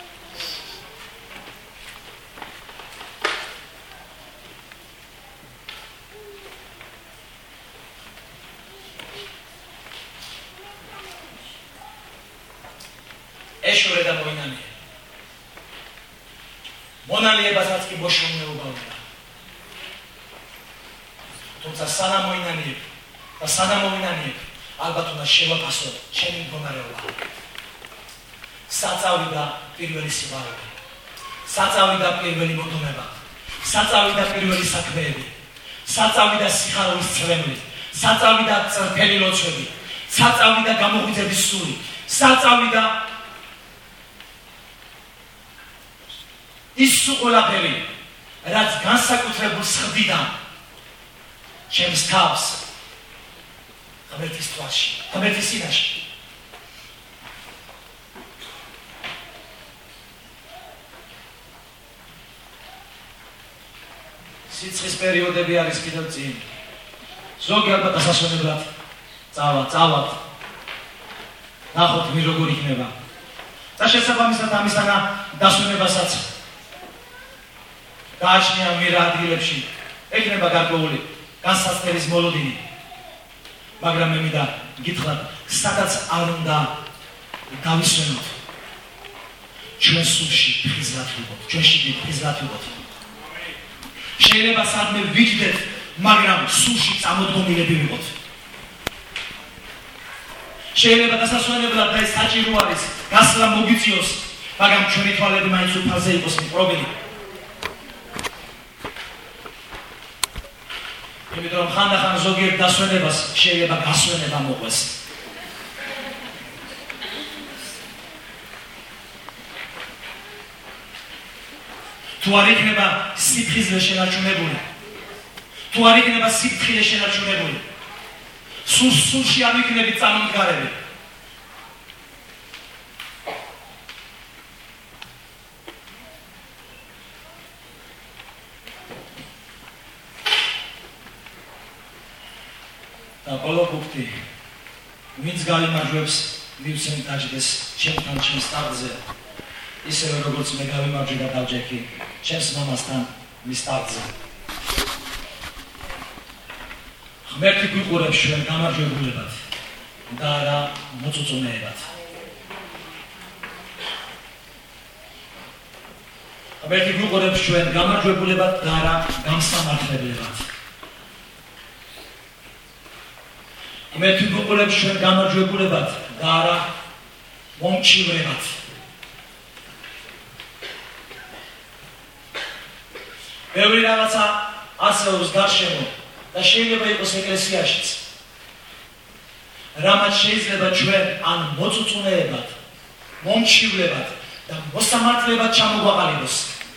ეშურე და მოინანიე მონალიებასაც კი მოშურნეობა უნდა თუმცა სანამ მოინანიებ და სანამ მოინანიებ ალბათ უნდა შევაფასო ჩემი მდგომარეობა საწავი და პირველი სიყვარული საწავი და პირველი მოდონება საწავი და პირველი საქმეები საწავი და სიხარულის წრემლი საწავი და წრფელი ლოცვები საწავი და გამოღვიძების სული საწავი და ის ყველაფერი რაც განსაკუთრებულ სხდიდან ჩემს თავს ღმერთის თვალში ღმერთის სინაში სიცხის პერიოდები არის კიდევ წინ ზოგი ალბათ ასასვენებლად წავა წავად ნახოთ მი როგორ იქნება და შესაბამისად ამისანა დასვენებასაც გააჩნია მირა ადგილებში ეკნება გარკვეული განსაცდელის მოლოდინი მაგრამ მე მინდა გითხრათ სადაც არ უნდა დავისვენოთ ჩვენ სულში ფხიზლად ვიყოთ ჩვენში ფხიზლად ვიყოთ შეიძლება სადმე ვიჯდეთ მაგრამ სულში წამოდგომილები ვიყოთ შეიძლება დასასვენებლად და ეს საჭირო არის გასვლა მოგიწიოს მაგრამ ჩვენი თვალები მაინც უფალზე იყოს მიპყრობილი იმიტომ რომ ხანდახან ზოგიერთ დასვენებას შეიძლება გასვენება მოყვეს თუ არ იქნება სიფხიზლე შენარჩუნებული თუ არ იქნება სიფხილე შენარჩუნებული სულ სულში არ იქნებით წამომდგარები ყოველ პუნქტი ვინც გამარჯვებს მივცემ დაჯდეს ჩემთან ჩემს ტარზე ისევე როგორც მე გამარჯვე და დავჯექი ჩემს მამასთან მის ტარზე ღმერთი გვიყურებს ჩვენ გამარჯვებულებად და არა მოწუწუნეებად ღმერთი გვიყურებს ჩვენ გამარჯვებულებად და არა გამსამართლებლებად ღმერთი გვიყურებს ჩვენ გამარჯვებულებად და არა მომჩივრებად ბევრი რაღაცა არსებობს გარშემო და შეიძლება იყოს ეკლესიაშიც რამაც შეიძლება ჩვენ ან მოწუწუნეებად მომჩივრებად და მოსამართლებად ჩამოგვაყალიბოს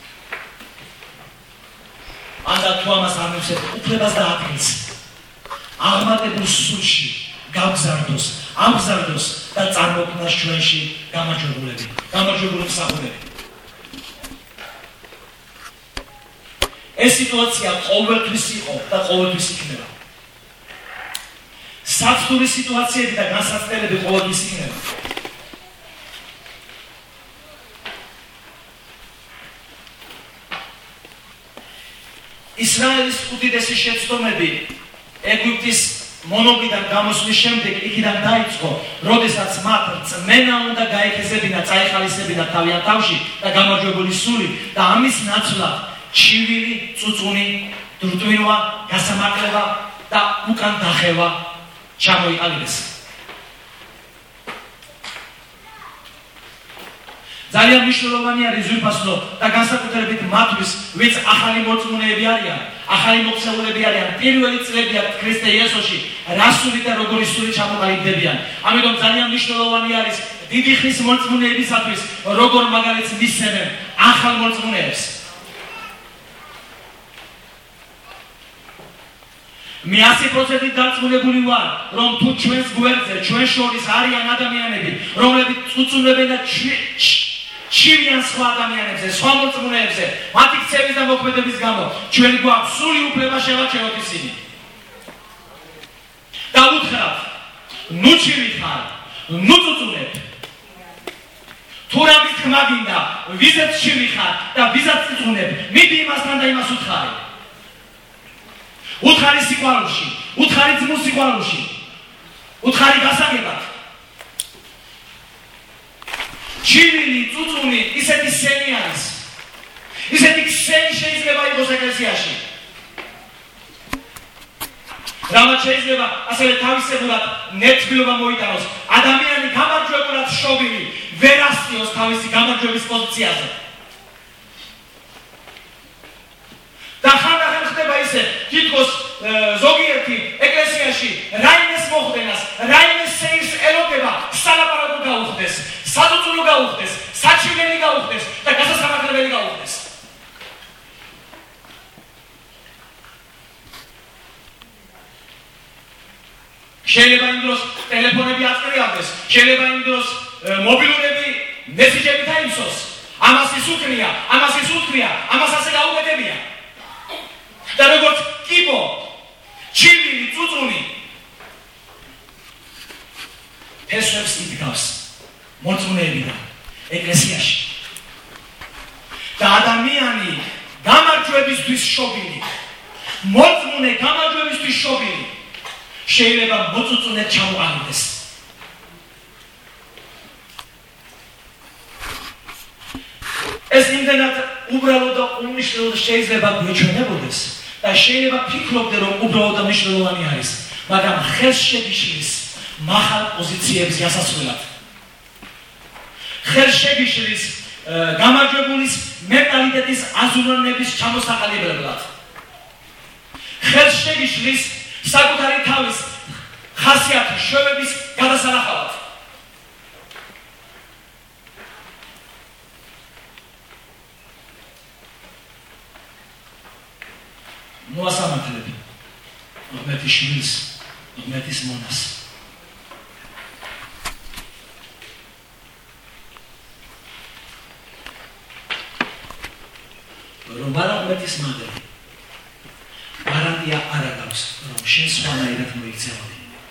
ან და თუ ამას არ მივცეთ უფლებას და ადგილს აღმატებულ სულში გავგზავნოს ამგზავნოს და წარმოქმნას ჩვენში გამარჯვებულები გამარჯვებული მსახურები ეს სიტუაცია ყოველთვის იყო და ყოველთვის იქნება საფრთხული სიტუაციები და განსაცდელები ყოველთვის იქნება ისრაელის უდიდესი შეცდომები ეგვიპტის მონობიდან გამოსვლის შემდეგ იქიდან დაიწყო, როდესაც მათ რწმენა უნდა გაექეზებინა, წაეხალისებინა თავიანთ თავში და გამარჯვებული სული და ამის ნაცვლად ჩივილი, წუწუნი, დრუტვინვა, გასამართლება და უკან დახევა ჩამოიყალიბეს. ძალიან მნიშვნელოვანი არის ზვირფასო და განსაკუთრებით მათთვის, ვინც ახალი მოწმუნეები არიან, ახალი მოქცეულები არიან, პირველი წლებია ქრისტე იესოში, რასული და როგორი სული ჩამოყალიბდებიან. ამიტომ ძალიან მნიშვნელოვანი არის დიდი ხნის მოწმუნეებისათვის, როგორ მაგალითს მისცემენ ახალ მოწმუნეებს. მე ასი პროცენტით დარწმუნებული ვარ, რომ თუ ჩვენს გვერდზე, ჩვენ შორის არიან ადამიანები, რომლებიც წუწუნებენ და ჩივიან სხვა ადამიანებზე, სხვა მოწმუნეებზე, მათი ქცევის და მოქმედების გამო, ჩვენ გვაქვს სული უფლება შევაჩეროთ ისინი. და უთხრათ, ნუ ჩივი ხარ, ნუ წუწუნებ. თუ რამის თქმა გინდა, ვიზაც ჩივი ხარ და ვიზაც წუწუნებ, მიდი იმასთან და იმას უთხარი. უთხარი სიყვარულში, უთხარი ძმის სიყვარულში, უთხარი გასაგებად. ჩივილი, წუწუნი, ისეთი სენი არის. ისეთი ქსენი შეიძლება იყოს ეკლესიაში. რამაც შეიძლება ასევე თავისებურად ნეთბილობა მოიტანოს. ადამიანი გამარჯვებულად შობილი ვერ ასწიოს თავისი გამარჯვების პოზიციაზე. და ხანდახან ხდება ისე, თითქოს ზოგიერთი ეკლესიაში რაიმეს მოხდენას, რაიმეს სეირს ელოდება, სალაპარაკო გაუხდეს, საწუწუნო გაუხდეს, საჩიველი გაუხდეს და გასასამართლებელი გაუხდეს. შეიძლება იმ დროს ტელეფონები აწერიავდეს, შეიძლება იმ დროს მობილურები მესიჯები დაიმსოს. ამას ის უთხრია, ამას ის უთხრია, ამას ასე გაუკეთებია. და როგორც კიბო, ჩივილი, წუწუნი ფესვებს იდგავს მოწმუნეებიდან ეკლესიაში. და ადამიანი გამარჯვებისთვის შობილი, მოწმუნე გამარჯვებისთვის შობილი შეიძლება მოწუწუნედ ჩამოყალიბდეს. ეს იმდენად უბრალო და უმნიშვნელო შეიძლება გვეჩვენებოდეს და შეიძლება ფიქრობდე რომ უბრალო და მნიშვნელოვანი არის, მაგრამ ხელს შეგიშლის მაღალ პოზიციებს გასასვლელად. ხელს შეგიშლის გამარჯვებულის მენტალიტეტის აზროვნების ჩამოსაყალიბებლად. ხელს შეგიშლის საკუთარი თავის ხასიათის შვებების გადასანახავად. მოასამართლები ღმერთის შვილს, ღმერთის მონას. რომ არა ღმერთის მადლი, გარანტია არ აქვს, რომ შენ სხვანაირად მოიქცევოდი.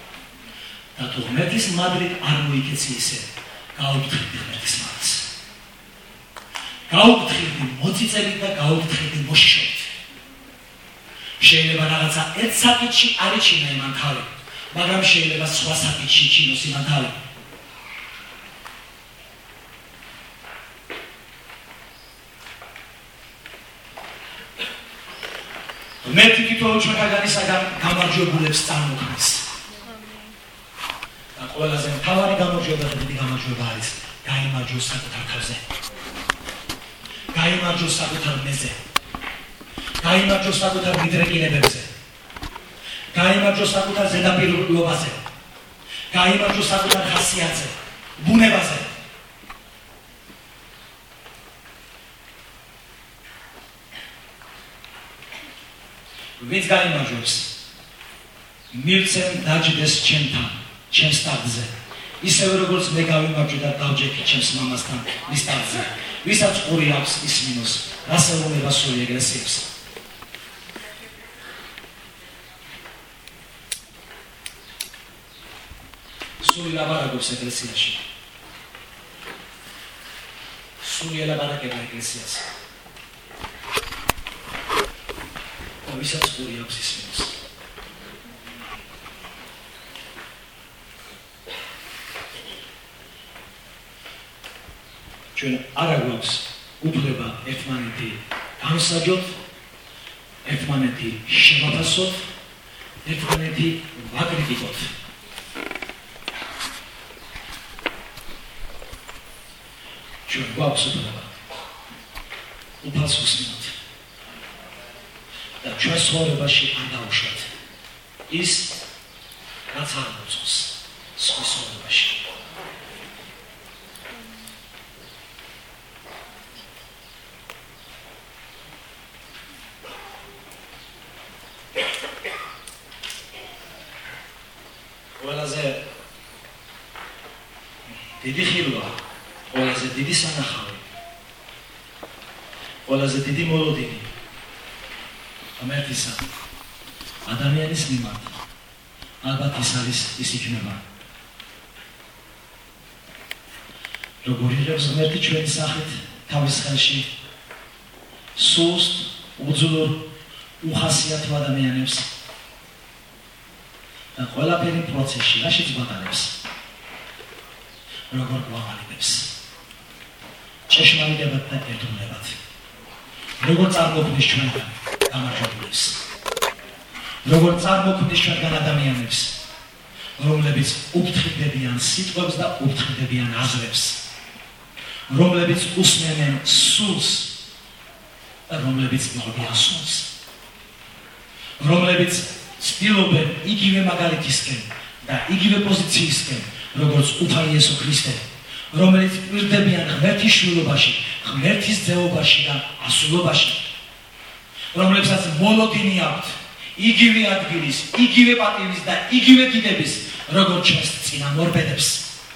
და თუ ღმერთის მადლით არ მოიქეცი ისე, გაუფრთხილდი ღმერთის მადლს. გაუფრთხილდი მოწიწებით და გაუფრთხილდი მოშიშობით. შეიძლება რაღაცა ერთ საკითხში არ იჩინა იმან თავი, მაგრამ შეიძლება სხვა საკითხში იჩინოს იმან თავი. ღმერთი თითოეულ ჩვენთაგანისაგან გამარჯვებულებს წარმოქმნის. და ყველაზე მთავარი გამარჯვება და დიდი გამარჯვება არის გაიმარჯვოს საკუთარ თავზე. გაიმარჯვოს საკუთარ მეზე. გაიმარჯვოს საკუთარ მიდრეკინებებზე. გაიმარჯვოს საკუთარ ზედაპირულობაზე. გაიმარჯვოს საკუთარ ხასიათზე, ბუნებაზე. ვინც გაიმარჯვებს, მივცემ დაჯდეს ჩემთან, ჩემს ტახტზე, ისევე როგორც მე გავიმარჯვე და დავჯექი ჩემს მამასთან მის ტახტზე, ვისაც ყური აქვს ისმინოს, რასეულობა სული ეგრესიებს. სული ლაბარაკობს ეკლესიაში. სული ელაბარაკება ეკლესიას. ვისაც ყური აქვს ისმინოს. ჩვენ არ გვაქვს უფლება ერთმანეთი განსაჯოთ, ერთმანეთი შევაფასოთ, ერთმანეთი ვაკრიტიკოთ. ჩვენ გვაქვს უფლება უფალს უსმინოთ. და ჩვენ ცხოვრებაში არ დაუშვათ ის, რაც არ მოწონს სხვის ცხოვრებაში. ყველაზე დიდი ხილვა, ყველაზე დიდი სანახავი, ყველაზე დიდი მოლოდინი ღმერთისა ადამიანის მიმართ ალბათ ის არის ის იქნება, როგორ იღებს ღმერთი ჩვენი სახით თავის ხელში სუსტ, უძლურ, უხასიათო ადამიანებს და ყველაფერი პროცესში რაშიც ბატალებს, როგორ გვაღალიბებს ჭეშმარიტებად და ერთგულებად, როგორ წარმოქმნის ჩვენგან გამარჯვებულებს, როგორ წარმოქმნის ჩვენგან ადამიანებს, რომლებიც უფრთხილდებიან სიტყვებს და უფრთხილდებიან აზრებს, რომლებიც უსმენენ სულს და რომლებიც იღებიან სულს, რომლებიც ცდილობენ იგივე მაგალითისკენ და იგივე პოზიციისკენ, როგორც უფალი იესო ქრისტე, რომელიც პირდებიან ღმერთის შვილობაში, ღმერთის ძეობაში და ასულობაში, რომლებსაც მოლოდინი აქვთ იგივე ადგილის, იგივე პატივის და იგივე დიდების, როგორც ჩვენს წინამორბედებს.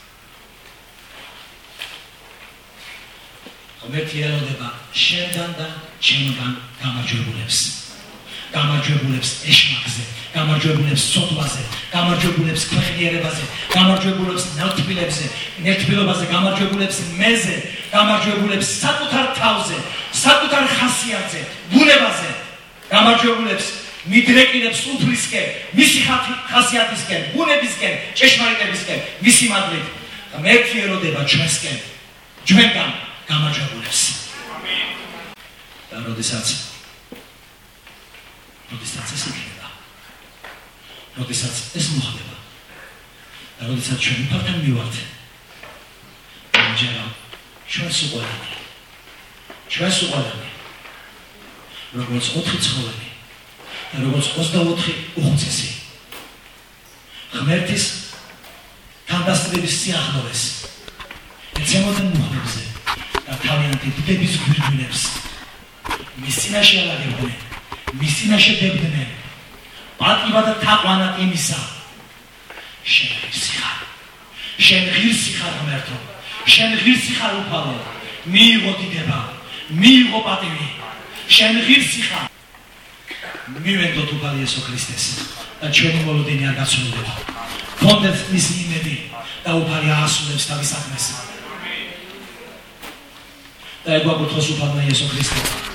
ღმერთი ელოდება შენგან და ჩემგან გამარჯვებულებს. გამარჯვებულებს ეშმაკზე, გამარჯვებულებს სოდვაზე, გამარჯვებულებს ქვეყნიერებაზე, გამარჯვებულებს ნავთბილებზე, ნერთბილობაზე, გამარჯვებულებს მეზე, გამარჯვებულებს საკუთარ თავზე, საკუთარ ხასიათზე, ბუნებაზე, გამარჯვებულებს მიდრეკინებს უფლისკენ, მისი ხასიათისკენ, ბუნებისკენ, ჭეშმარიტებისკენ, მისი მადლით. ღმერთი ელოდება ჩვენსკენ, ჩვენგან გამარჯვებულებს. ამინ. და როდესაც როდესაც ეს იქნება, როდესაც ეს მოხდება და როდესაც ჩვენ უფალთან მივართ, ამჯერად ჩვენს უყვარდანი, ჩვენს უყვარდანი, როგორც ოთხი ცხოველი და როგორც ოცდაოთხი უხუცესი, ღმერთის თანდასწრების სიახლოვეს ეცემოდნენ მუხლებზე და თავიანთი დიდების გვირგვინებს მის წინაშე ალაგებდნენ, მის წინაშე დებდნენ, პატივა და თაყვანად იმისა, შენ ღირსი ხარ, შენ ღირსი ხარ ღმერთო, შენ ღირსი ხარ უფალო, მიიღო დიდება, მიიღო პატივი, შენ ღირსი ხარ. მივენდოთ უფალი იესო ქრისტეს და ჩვენი მოლოდინი არ გაცვლდება. გქონდეთ მისი იმედი და უფალი აასრულებს თავის საქმეს. და ეგვაგუთოს უფალმა იესო ქრისტე.